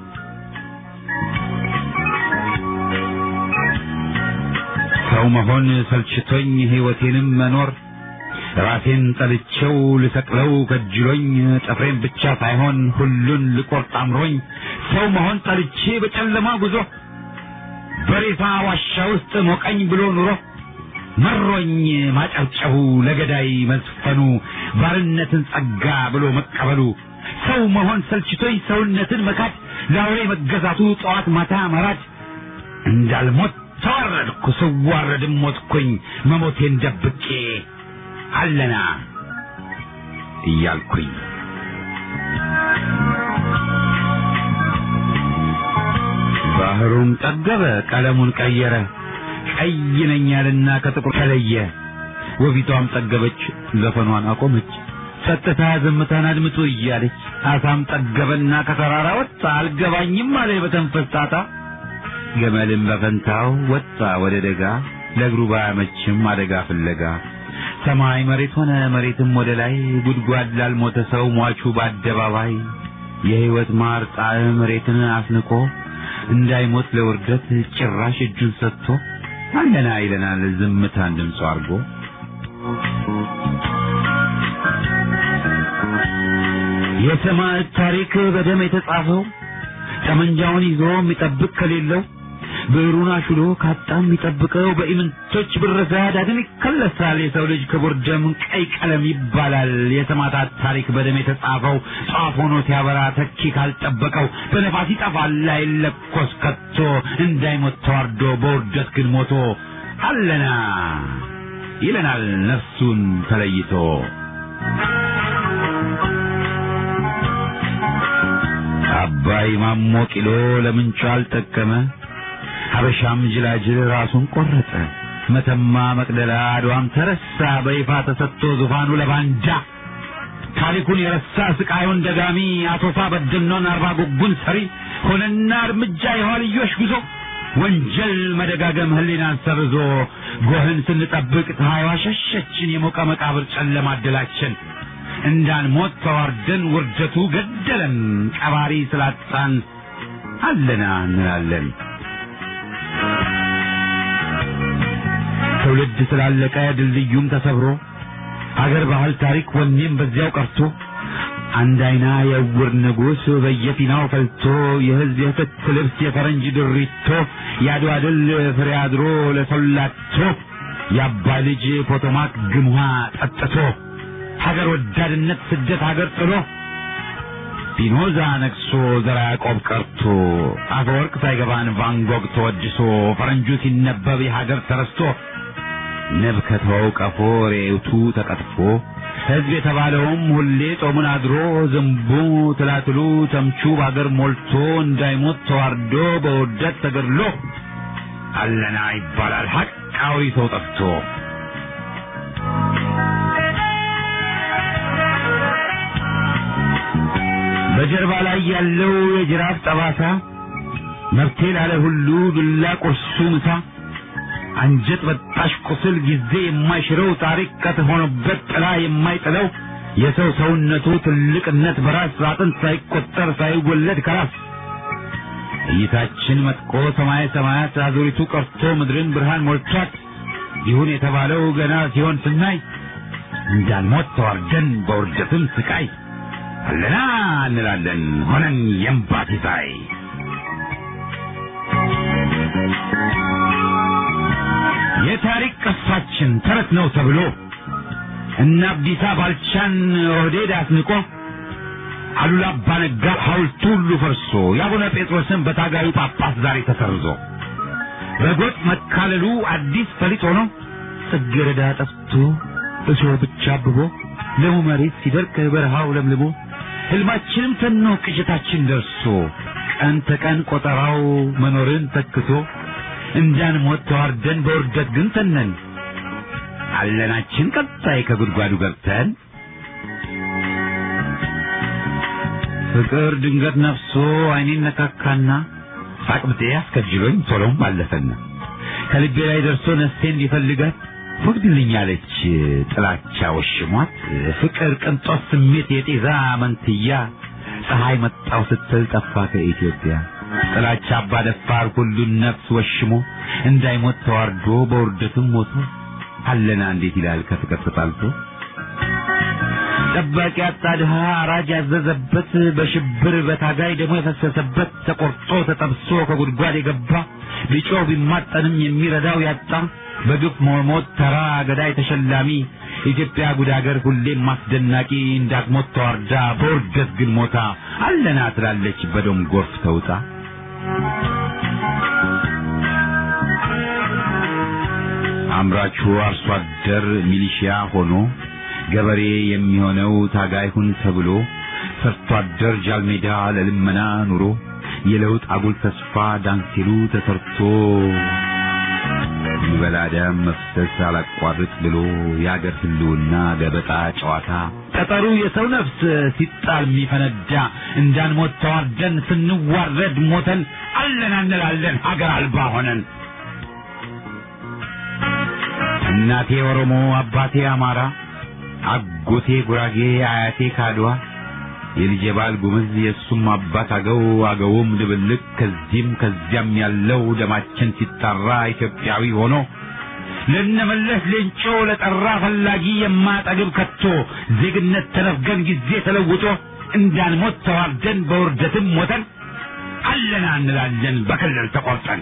Speaker 3: ሰው መሆን ሰልችቶኝ ህይወቴንም መኖር ራሴን ጠልቼው ልሰቅለው ከጅሎኝ ጥፍሬን ብቻ ሳይሆን ሁሉን ልቆርጥ አምሮኝ ሰው መሆን ጠልቼ በጨለማ ጉዞ በሬሳ ዋሻ ውስጥ ሞቀኝ ብሎ ኑሮ መሮኝ ማጨብጨቡ ለገዳይ መዝፈኑ ባርነትን ጸጋ ብሎ መቀበሉ ሰው መሆን ሰልችቶኝ ሰውነትን መካድ ለአውሬ መገዛቱ ጠዋት ማታ መራድ እንዳልሞት ተዋረድኩ ስዋረድም ሞትኩኝ መሞቴን ደብቄ አለና እያልኩኝ ባህሩም ጠገበ ቀለሙን ቀየረ ቀይ ነኛልና ከጥቁር ተለየ ወቢቷም ጠገበች ዘፈኗን አቆመች ጸጥታ ዝምታን አድምጡ እያለች አሳም ጠገበና ከተራራ ወጣ አልገባኝም አለ በተንፈስ ጣጣ ገመልም በፈንታው ወጣ ወደ ደጋ ለእግሩ ባያመችም አደጋ ፍለጋ ሰማይ መሬት ሆነ መሬትም ወደ ላይ ጉድጓድ ላልሞተ ሰው ሟቹ በአደባባይ የህይወት ማር ጣዕም መሬትን አስንቆ እንዳይሞት ለውርደት ጭራሽ እጁን ሰጥቶ አለና ይለናል ዝምታን ድምፁ አርጎ የሰማዕት ታሪክ በደም የተጻፈው ጠመንጃውን ይዞ የሚጠብቅ ከሌለው ብዕሩን አሽሎ ካጣም የሚጠብቀው በኢምንቶች ብረሳ ዳግም ይከለሳል የሰው ልጅ ክቡር ደም ቀይ ቀለም ይባላል የሰማዕታት ታሪክ በደም የተጻፈው ጻፍ ሆኖ ሲያበራ ተኪ ካልጠበቀው በነፋስ ይጠፋል አይለኮስ ከቶ እንዳይሞት ተዋርዶ በውርደት ግን ሞቶ አለና ይለናል ነፍሱን ተለይቶ አባይ ማሞ ቂሎ ለምንጩ አልጠቀመ ሀበሻም ጅላጅል ራሱን ቆረጠ መተማ መቅደላ አድዋም ተረሳ በይፋ ተሰጥቶ ዙፋኑ ለባንዳ ታሪኩን የረሳ ስቃዩን ደጋሚ አቶሳ በደኖን አርባ ጉጉን ሰሪ ሆነና እርምጃ የኋልዮሽ ጉዞ ወንጀል መደጋገም ህሊናን ሰርዞ ጎህን ስንጠብቅ ፀሐይዋ ሸሸችን የሞቀ መቃብር ጨለማ አደላችን እንዳንሞት ተዋርደን ውርደቱ ገደለን ቀባሪ ስላጣን አለና እንላለን ትውልድ ስላለቀ ድልድዩም ተሰብሮ ሀገር ባህል ታሪክ ወኔም በዚያው ቀርቶ አንድ አይና የውር ንጉስ በየፊናው ፈልቶ የህዝብ የትክ ልብስ የፈረንጅ ድሪቶ ያድዋ ድል ፍሬ አድሮ ለሰላቶ የአባ ልጅ ፖቶማክ ግምዋ ጠጥቶ ሀገር ወዳድነት ስደት ሀገር ጥሎ ፒኖዛ ነግሶ ዘራ ያዕቆብ ቀርቶ አፈወርቅ ሳይገባን ቫንጎግ ተወድሶ ፈረንጁ ሲነበብ የሀገር ተረስቶ ንብ ከተወው ቀፎ ሬውቱ ተቀጥፎ ህዝብ የተባለውም ሁሌ ጾሙን አድሮ ዝንቡ ትላትሉ ተምቹ በሀገር ሞልቶ እንዳይሞት ተዋርዶ በውርደት ተገድሎ አለና ይባላል ሀቃዊ ሰው ጠፍቶ በጀርባ ላይ ያለው የጅራፍ ጠባሳ መብቴ ላለ ሁሉ ዱላ ቁርሱ ምሳ አንጀት በጣሽ ቁስል ጊዜ የማይሽረው ታሪክ ከተሆነበት ጥላ የማይጥለው የሰው ሰውነቱ ትልቅነት በራስ አጥንት ሳይቆጠር ሳይወለድ ከራስ እይታችን መጥቆ ሰማይ ሰማያት አዙሪቱ ቀርቶ ምድርን ብርሃን ሞልቷት ይሁን የተባለው ገና ሲሆን ስናይ እንዳንሞት ተዋርደን በውርደትም ስቃይ አለና እንላለን ሆነን የእምባ ሲሳይ የታሪክ ቅርሳችን ተረት ነው ተብሎ እና አብዲሳ ባልቻን ኦህዴድ አስንቆ አሉላ አባ ነጋ ሐውልቱ ሁሉ ፈርሶ የአቡነ ጴጥሮስን በታጋዩ ጳጳስ ዛሬ ተሰርዞ በጎጥ መካለሉ አዲስ ፈሊጥ ሆኖ ጽጌረዳ ጠፍቶ እሾህ ብቻ አብቦ ለው መሬት ሲደርቅ በረሃው ለምልሞ ህልማችንም ተኖ ቅዠታችን ደርሶ ቀን ተቀን ቆጠራው መኖርን ተክቶ እንዳንሞት ተዋርደን በውርደት ግን ተነን አለናችን ቀጣይ ከጉድጓዱ ገብተን ፍቅር ድንገት ነፍሶ አይኔን ነካካና ሳቅብጤ ያስከጅሎኝ ቶሎም አለፈና ከልቤ ላይ ደርሶ ነፍሴን ሊፈልጋት ወግድልኛለች ጥላቻ ወሽሟት ፍቅር ቅንጦት ስሜት የጤዛ መንትያ ፀሐይ መጣው ስትል ጠፋ ከኢትዮጵያ ጥላቻ አባደፋር ሁሉን ነፍስ ወሽሞ እንዳይሞት ተዋርዶ በውርደትም ሞቶ አለና እንዴት ይላል ከፍቅር ተጣልቶ ጠባቂ አጣድሃ አራጅ ያዘዘበት በሽብር በታጋይ ደሞ የፈሰሰበት ተቆርጦ ተጠብሶ ከጉድጓድ የገባ ቢጮህ ቢማጠንም የሚረዳው ያጣ በግፍ ሞት ተራ ገዳይ ተሸላሚ ኢትዮጵያ ጉድ አገር ሁሌም ማስደናቂ እንዳትሞት ተዋርዳ በውርደት ግን ሞታ አለና ትላለች በደም ጎርፍ ተውጣ አምራቹ አርሶ አደር ሚሊሺያ ሆኖ ገበሬ የሚሆነው ታጋይ ሁን ተብሎ ሰርቶ አደር ጃልሜዳ ለልመና ኑሮ የለውጥ አጉል ተስፋ ዳንሲሉ ተሰርቶ ይበላደም መፍሰስ አላቋርጥ ብሎ ያገር ህልውና ገበጣ ጨዋታ ቀጠሩ የሰው ነፍስ ሲጣል የሚፈነዳ እንዳንሞት ተዋርደን ስንዋረድ ሞተን አለና እንላለን ሀገር አልባ ሆነን እናቴ ኦሮሞ አባቴ አማራ አጎቴ ጉራጌ አያቴ ካድዋ የልጄ ባል ጉምዝ የሱም አባት አገው አገውም ድብልቅ ከዚህም ከዚያም ያለው ደማችን ሲጣራ ኢትዮጵያዊ ሆኖ ለነመለስ ሌንጮ ለጠራ ፈላጊ የማጠግብ ከቶ ዜግነት ተነፍገን ጊዜ ተለውጦ እንዳንሞት ተዋርደን በውርደትም ሞተን አለና እንላለን በከለል ተቆርጠን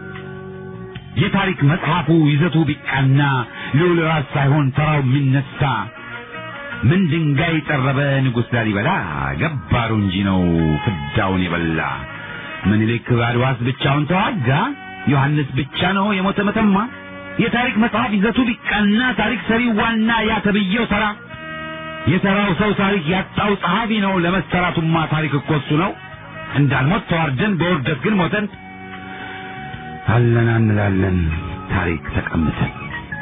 Speaker 3: የታሪክ መጽሐፉ ይዘቱ ቢቃና ልዑል ራስ ሳይሆን ተራው የሚነሳ ምን ድንጋይ ጠረበ ንጉሥ ላሊበላ ገባሩ እንጂ ነው ፍዳውን የበላ ምኒልክ አድዋስ ብቻውን ተዋጋ ዮሐንስ ብቻ ነው የሞተ መተማ የታሪክ መጽሐፍ ይዘቱ ቢቃና ታሪክ ሰሪው ዋና ያ ተብዬው ተራ የተራው ሰው ታሪክ ያጣው ጸሐፊ ነው ለመሰራቱማ ታሪክ እኮ እሱ ነው እንዳንሞት ተዋርደን በውርደት ግን ሞተን አለና እንላለን ታሪክ ተቀምጠን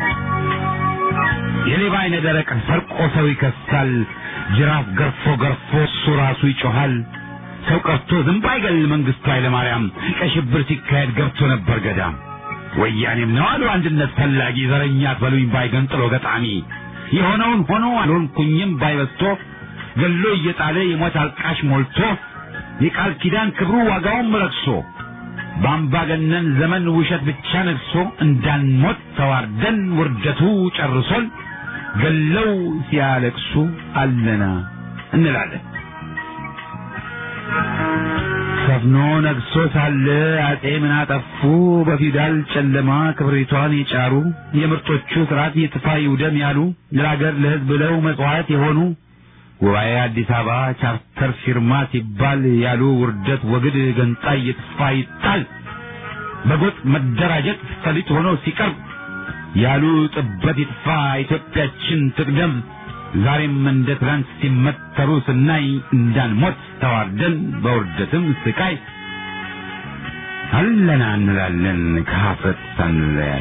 Speaker 3: የሌባ አይነ ደረቅ ሰርቆ ሰው ይከሳል ጅራፍ ገርፎ ገርፎ እሱ ራሱ ይጮሃል ሰው ቀርቶ ዝንብ አይገል መንግስቱ ኃይለማርያም ቀሽብር ሲካሄድ ገብቶ ነበር ገዳም ወያኔም ነው አሉ አንድነት ፈላጊ ዘረኛ አትበሉኝ ባይገንጥሎ ገጣሚ የሆነውን ሆኖ አልሆንኩኝም ባይበስቶ ገሎ እየጣለ የሞት አልቃሽ ሞልቶ የቃል ኪዳን ክብሩ ዋጋውም ረክሶ ባምባገነን ዘመን ውሸት ብቻ ነግሶ እንዳንሞት ተዋርደን ውርደቱ ጨርሶን ገለው ሲያለቅሱ አለና እንላለን ሰፍኖ ነግሶ ሳለ አጤ ምን አጠፉ በፊውዳል ጨለማ ክብሪቷን የጫሩ የምርጦቹ ስርዓት ይጥፋ ይውደም ያሉ ለሀገር ለህዝብ ብለው መጽዋዕት የሆኑ ጉባኤ አዲስ አበባ ቻርተር ፊርማ ሲባል ያሉ ውርደት ወግድ ገንጣይ ይጥፋ ይጣል በጎጥ መደራጀት ሰሊጥ ሆኖ ሲቀርብ ያሉ ጥበት ይጥፋ ኢትዮጵያችን ትቅደም ዛሬም እንደ ትናንት ሲመተሩ ስናይ እንዳንሞት ተዋርደን በውርደትም ስቃይ አለና እንላለን ከሀፍረት ሳንለያይ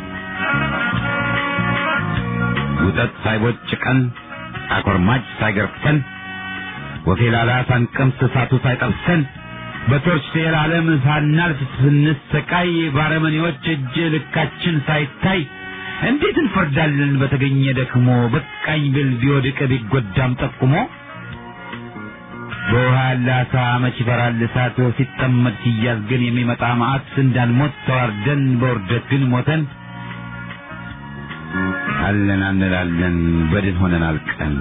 Speaker 3: ውጠት ሳይቦጭቀን አኮርማጭ ሳይገርፈን ወፌላላ ሳንቀምስ እሳቱ ሳይጠብሰን በቶርች የዓለም ሳናልፍ ስንሰቃይ ባረመኔዎች እጅ ልካችን ሳይታይ እንዴት እንፈርዳለን በተገኘ ደክሞ በቃኝ ብል ቢወድቅ ቢጎዳም ጠቁሞ በውሃ ላሳ መች ይፈራል እሳት ሲጠመድ ሲያዝ ግን የሚመጣ መዓት እንዳንሞት ተዋርደን በውርደት ግን ሞተን አለና እንላለን በድን ሆነን አልቀን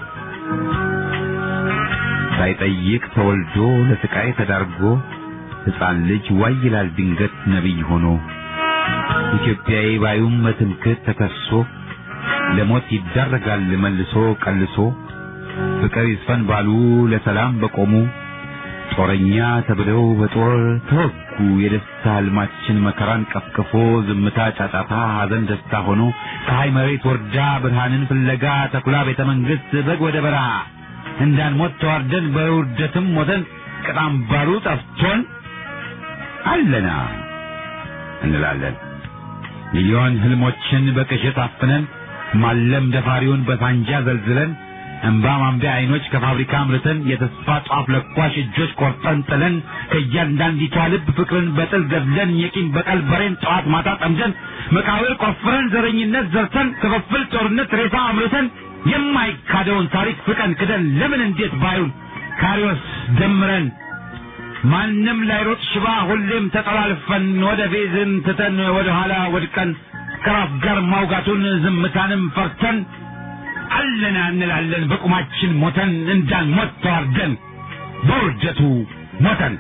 Speaker 3: ሳይጠይቅ ተወልዶ ለስቃይ ተዳርጎ ሕፃን ልጅ ዋይ ይላል ድንገት ነቢይ ሆኖ ኢትዮጵያዊ ባዩም በትምክህት ተከሶ ለሞት ይዳረጋል መልሶ ቀልሶ ፍቅር ይስፈን ባሉ ለሰላም በቆሙ ጦረኛ ተብለው በጦር ተወጉ የደስታ ህልማችን መከራን ቀፍቅፎ ዝምታ ጫጫታ ሐዘን ደስታ ሆኖ ፀሐይ መሬት ወርዳ ብርሃንን ፍለጋ ተኩላ ቤተ መንግስት በግ ወደ በረሃ እንዳንሞት ተዋርደን በውርደትም ሞተን ቅጣም ባሩ ጠፍቶን አለና እንላለን። ሚሊዮን ህልሞችን በቅዠት አፍነን ማለም ደፋሪውን በሳንጃ ዘልዝለን እንባ ማንቢያ አይኖች ከፋብሪካ አምርተን የተስፋ ጧፍ ለኳሽ እጆች ቆርጠን ጥለን ከእያንዳንዲቷ ልብ ፍቅርን በጥል ገድለን የቂም በቀል በሬን ጠዋት ማታ ጠምደን መቃብር ቆፍረን ዘረኝነት ዘርተን ክፍፍል ጦርነት ሬሳ አምርተን የማይካደውን ታሪክ ፍቀን ክደን ለምን እንዴት ባዩን ካሪዎስ ደምረን ማንም ላይሮጥ ሽባ ሁሌም ተጠላልፈን ወደ ፌዝን ትተን ወደ ኋላ ወድቀን ከራስ ጋር ማውጋቱን ዝምታንም ፈርተን አለና እንላለን በቁማችን ሞተን እንዳንሞት ተዋርደን በውርደቱ ሞተን።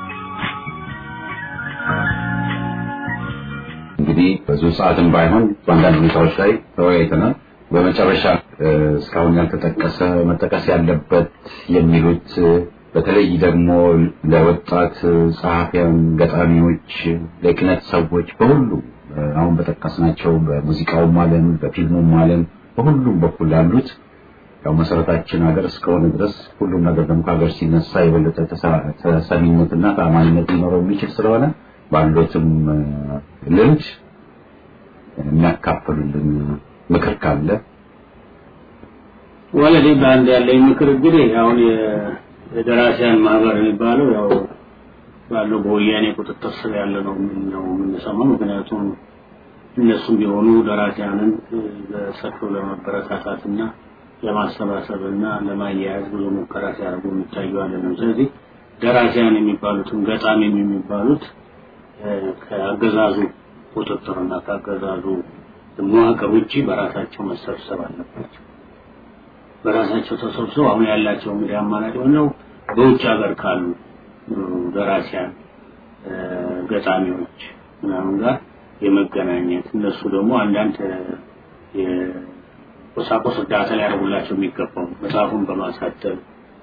Speaker 1: እንግዲህ ብዙ ሰዓትም ባይሆን በአንዳንድ ሁኔታዎች ላይ ተወያይተናል። በመጨረሻ እስካሁን ያልተጠቀሰ መጠቀስ ያለበት የሚሉት በተለይ ደግሞ ለወጣት ጸሐፊያን፣ ገጣሚዎች፣ ለኪነት ሰዎች በሁሉ አሁን በተጠቀስናቸው በሙዚቃውም ዓለም በፊልሙም ዓለም በሁሉም በኩል ያሉት ያው መሰረታችን ሀገር እስከሆነ ድረስ ሁሉም ነገር ደግሞ ሀገር ሲነሳ የበለጠ ተሰሚነትና ተአማኒነት ሊኖረው የሚችል ስለሆነ ባሉትም ልምድ የሚያካፍሉልን ምክር ካለ
Speaker 4: ወለዲ ባንድ ያለኝ ምክር እንግዲህ አሁን የደራሲያን ማህበር የሚባለው ያው ባለው በወያኔ ቁጥጥር ስር ያለ ነው ነው የምንሰማው። ምክንያቱም እነሱም ቢሆኑ ደራሲያንን በሰፊው ለማበረታታትና ለማሰባሰብና ለማያያዝ ብዙ ሙከራ ሲያደርጉ የሚታዩዋል ነው። ስለዚህ ደራሲያን የሚባሉትም ገጣሚ የሚባሉት ከአገዛዙ ቁጥጥርና ከአገዛዙ መዋቅር ውጪ በራሳቸው መሰብሰብ አለባቸው። በራሳቸው ተሰብስበው አሁን ያላቸው እንግዲህ አማራጭ ነው በውጭ ሀገር ካሉ ደራሲያን ገጣሚዎች ምናምን ጋር የመገናኘት እነሱ ደግሞ አንዳንድ የቁሳቁስ እርዳታ ሊያደርጉላቸው የሚገባው መጽሐፉን በማሳተም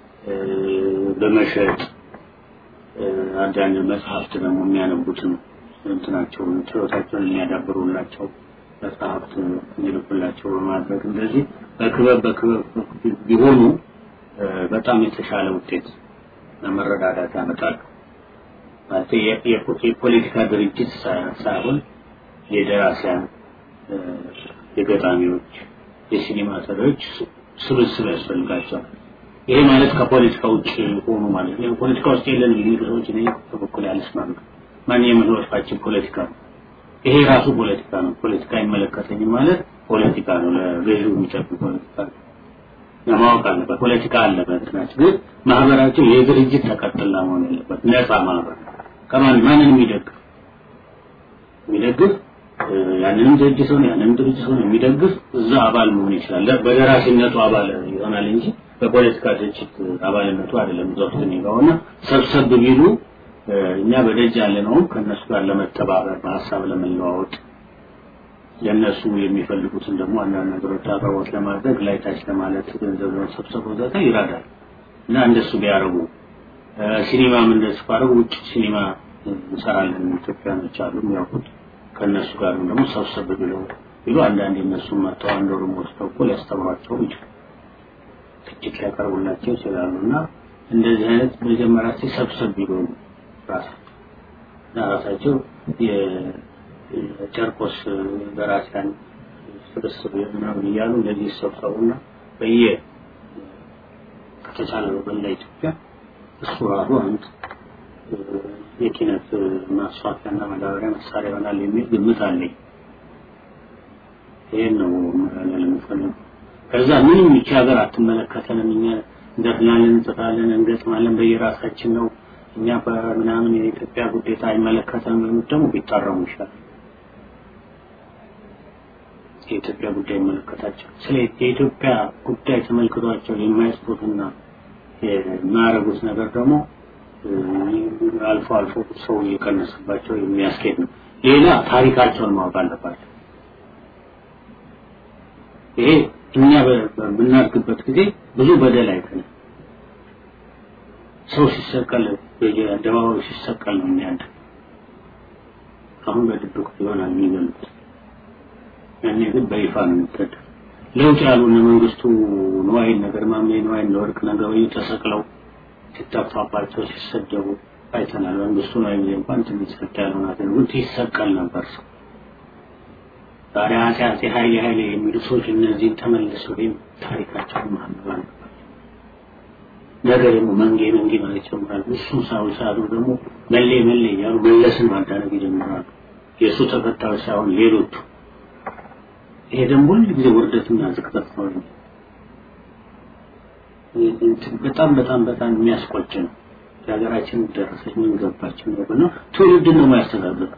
Speaker 4: በመሸጥ አንዳንድ መጽሐፍት ደግሞ የሚያነቡትን እንትናቸውን ችሎታቸውን የሚያዳብሩላቸው መጽሐፍት እንዲልኩላቸው በማድረግ እንደዚህ በክበብ በክበብ ቢሆኑ በጣም የተሻለ ውጤት ለመረዳዳት ያመጣሉ። ማለት የፖለቲካ ድርጅት ሳይሆን የደራሲያን፣ የገጣሚዎች፣ የሲኒማ ሰሪዎች ስብስብ ያስፈልጋቸዋል። ይሄ ማለት ከፖለቲካ ውጭ ሆኑ ማለት ነው። ፖለቲካ ውስጥ ያለን ሊደሮች ነው በኩል ያልስማሙ ማን የምንወርፋቸው ፖለቲካ ነው። ይሄ ራሱ ፖለቲካ ነው። ፖለቲካ ይመለከተኝ ማለት ፖለቲካ ነው። ለገዢው የሚጠቅም ፖለቲካ ነው። ለማወቅ አለበት ፖለቲካ አለበት ናቸው። ግን ማህበራቸው የድርጅት ተቀጥላ መሆን ያለበት ነፃ ማህበር ከማን ማንንም የሚደግፍ የሚደግፍ ያንንም ድርጅት ነው ያንንም ድርጅት ነው የሚደግፍ እዛ አባል መሆን ይችላል። በደራሲነቱ አባል ይሆናል እንጂ በፖለቲካ ድርጅት አባልነቱ አይደለም። ዞት የሚገውና ሰብሰብ ቢሉ እኛ በደጅ ያለነው ከነሱ ጋር ለመተባበር በሐሳብ ለመለዋወጥ የነሱ የሚፈልጉትን ደግሞ አንዳንድ ነገሮች አቅርቦት ለማድረግ ላይታች ለማለት ገንዘብ ለመሰብሰብ ወዘተ ይራዳል እና እንደሱ ቢያረጉ ሲኒማም እንደሱ ባረጉ ውጭ ሲኒማ እንሰራለን ኢትዮጵያኖች አሉ የሚያውቁት ከነሱ ጋር ደግሞ ሰብሰብ ብለው ይሉ አንዳንድ እነሱ መጣው አንድ ወር ሞተው እኮ ሊያስተምሯቸው ይችላል ትክክል ያቀርቡላቸው ይችላሉና እንደዚህ አይነት መጀመሪያ ሲሰብሰብ ቢሆኑ ራሳቸው የጨርቆስ ደራሲያን ስብስብ ምናምን እያሉ እንደዚህ ይሰብሰቡና በየ ከተቻለ በላ ኢትዮጵያ እሱ ራሱ አንድ የኪነት ማስፋፊያና ማዳበሪያ መሳሪያ ይሆናል የሚል ግምት አለኝ። ይሄን ነው ማለት ነው። ከዛ ምንም ይቺ ሀገር አትመለከተንም እኛ እንደፍናለን እንጽፋለን እንገጥማለን በየራሳችን ነው እኛ በምናምን የኢትዮጵያ ጉዳይ አይመለከተንም ደግሞ ቢታረሙ ይችላል። የኢትዮጵያ ጉዳይ ይመለከታቸው ስለ የኢትዮጵያ ጉዳይ ተመልክቷቸው የማይስጡትና የማያረጉት ነገር ደግሞ አልፎ አልፎ ሰው እየቀነሰባቸው የሚያስኬድ ነው። ሌላ ታሪካቸውን ማወቅ አለባቸው። ይሄ እኛ በምናድግበት ጊዜ ብዙ በደል አይተናል። ሰው ሲሰቀል በየአደባባዩ ሲሰቀል ነው የሚያንተ አሁን በድብቅ ይሆናል የሚገሉት ያኔ ግን በይፋ ነው የሚተዳደር። ለውጥ ያሉን መንግስቱ ነዋይ ነገር ማምኔ ነዋይ ለወርቅ ነገር ተሰቅለው ሲታፋባቸው ሲሰደቡ አይተናል። መንግስቱ ነው የሚል እንኳን ትንሽ ከተያለና ግን ይሰቀል ነበር። ዛሬ አጼ አጼ ኃይሌ ኃይሌ የሚሉ ሰዎች እነዚህ ተመልሰው ይም ታሪካቸው ማንባል ነገር ደግሞ መንጌ መንጌ ማለት ጀምራል። እሱ ሳው ሳዱ ደግሞ መሌ መሌ ያሉ መለስን ማዳረግ ይጀምራሉ። የሱ ተከታዮች ሳይሆን ሌሎቹ። ይሄ ደግሞ ሁሉ ውርደትና ዝቅጠት ነው። በጣም በጣም በጣም የሚያስቆጭ ነው። ሀገራችን ደረሰች ምን ገባችን ነው ትውልድ ነው ማስተዳደር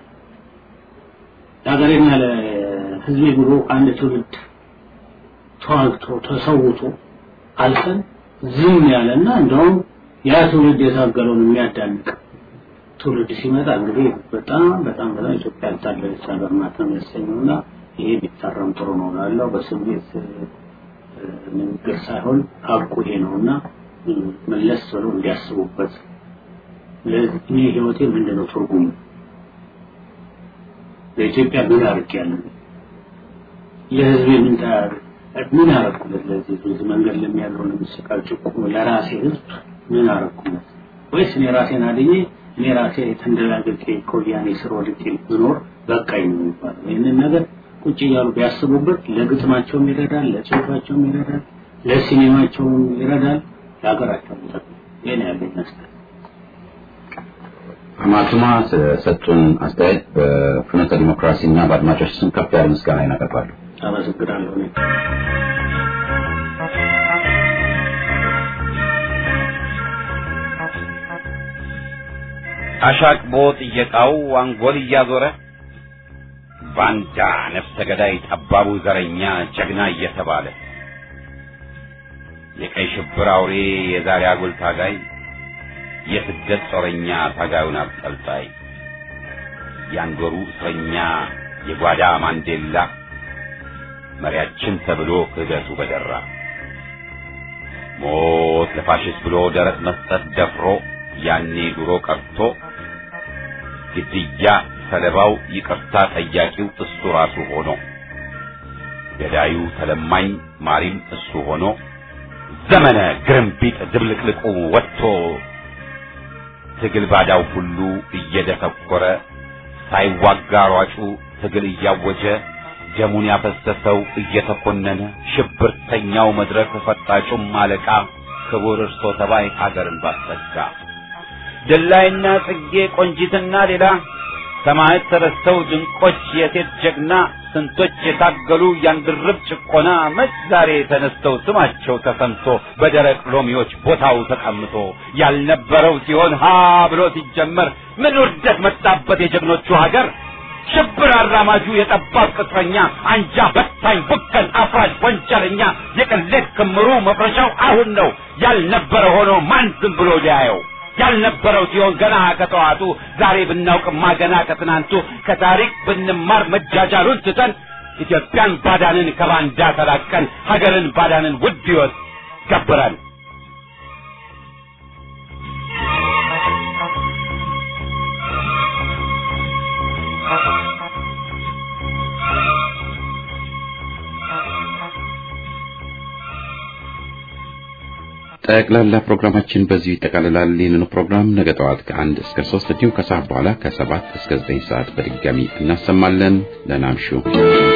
Speaker 4: ሀገሬና ለህዝብ ብሎ አንድ ትውልድ ተዋግቶ ተሰውቶ አልፈን ዝም ያለና እንደውም ያ ትውልድ የታገለውን የሚያዳንቅ ትውልድ ሲመጣ እንግዲህ በጣም በጣም በጣም ኢትዮጵያ ታለች ሀገር ናት ነው የሚያሰኘውና ይሄ ቢታረም ጥሩ ነው ያለው በስሜት ንግግር ሳይሆን ሀቁ ይሄ ነውና መለስ ብሎ እንዲያስቡበት ለእኔ ህይወቴ ምንድነው ትርጉሙ ለኢትዮጵያ ምን አርቄያለሁ ለህዝብ ምን ታር ምን አረኩለት ለዚህ ህዝብ መንገድ ለሚያለው ለምስካቸው ለራሴ ህዝብ ምን አረኩለት ወይስ እኔ ራሴን አድኜ እኔ ራሴ ተንደላግጬ ኮዲያኔ ስር ወድቄ ብኖር በቃኝ ነው የሚባለው ይሄንን ነገር ቁጭ ያሉ ቢያስቡበት ለግጥማቸውም ይረዳል ለጽሁፋቸውም ይረዳል ለሲኔማቸውም ይረዳል ለሀገራቸውም ይጠቅማል የኔ ያለኝ አስተያየት
Speaker 1: አማቱማ ሰጡን አስተያየት በፍኖተ ዲሞክራሲና በአድማጮች ስም ከፍ ያለ ምስጋና እናቀርባለሁ።
Speaker 4: አመሰግናለሁ።
Speaker 3: አሻቅቦ ጥየቃው አንጎል እያዞረ ባንዳ ነፍሰ ገዳይ ጠባቡ ዘረኛ ጀግና እየተባለ የቀይ ሽብር አውሬ የዛሬ አጉል ታጋይ የስደት ጦረኛ ታጋዩን አብጠልጣይ ያንጎሩ እስረኛ የጓዳ ማንዴላ መሪያችን ተብሎ ክህደቱ በደራ ሞት ለፋሽስት ብሎ ደረት መስጠት ደፍሮ ያኔ ድሮ ቀርቶ ግድያ ሰለባው ይቅርታ ጠያቂው እሱ ራሱ ሆኖ ገዳዩ ተለማኝ ማሪም እሱ ሆኖ ዘመነ ግርምቢጥ ድብልቅልቁ ወጥቶ ትግል ባዳው ሁሉ እየደፈቆረ ሳይዋጋ ሯጩ ትግል እያወጀ ደሙን ያፈሰሰው እየተኮነነ ሽብርተኛው መድረክ ፈጣጩም ማለቃ ክቡር እርሶ ተባይ ሀገርን ባሰጋ ደላይና ጽጌ ቆንጂትና ሌላ ሰማዕት ተረስተው ድንቆች የሴት ጀግና ስንቶች የታገሉ ያንድርብ ጭቆና መች ዛሬ ተነስተው ስማቸው ተሰምቶ በደረቅ ሎሚዎች ቦታው ተቀምጦ ያልነበረው ሲሆን ሀ ብሎ ሲጀመር ምን ውርደት መጣበት የጀግኖቹ ሀገር ሽብር አራማጁ የጠባብ ቅጥረኛ አንጃ በታኝ ቡከን አፍራጅ ወንጀለኛ የቅሌት ክምሩ መፍረሻው አሁን ነው ያልነበረ ሆኖ ማን ዝም ብሎ ሊያየው ያልነበረው ሲሆን ገና ከተዋቱ ዛሬ ብናውቅማ ገና ከትናንቱ ከታሪክ ብንማር መጃጃሉን ትተን ኢትዮጵያን ባዳንን ከባንዳ ተላቀን ሀገርን ባዳንን ውድ ሕይወት ገብረን
Speaker 1: ጠቅላላ ፕሮግራማችን በዚህ ይጠቃልላል። ይህንን ፕሮግራም ነገ ጠዋት ከአንድ እስከ ሶስት እንዲሁም ከሰዓት በኋላ ከሰባት እስከ ዘጠኝ ሰዓት በድጋሚ እናሰማለን። ደህና እምሹ።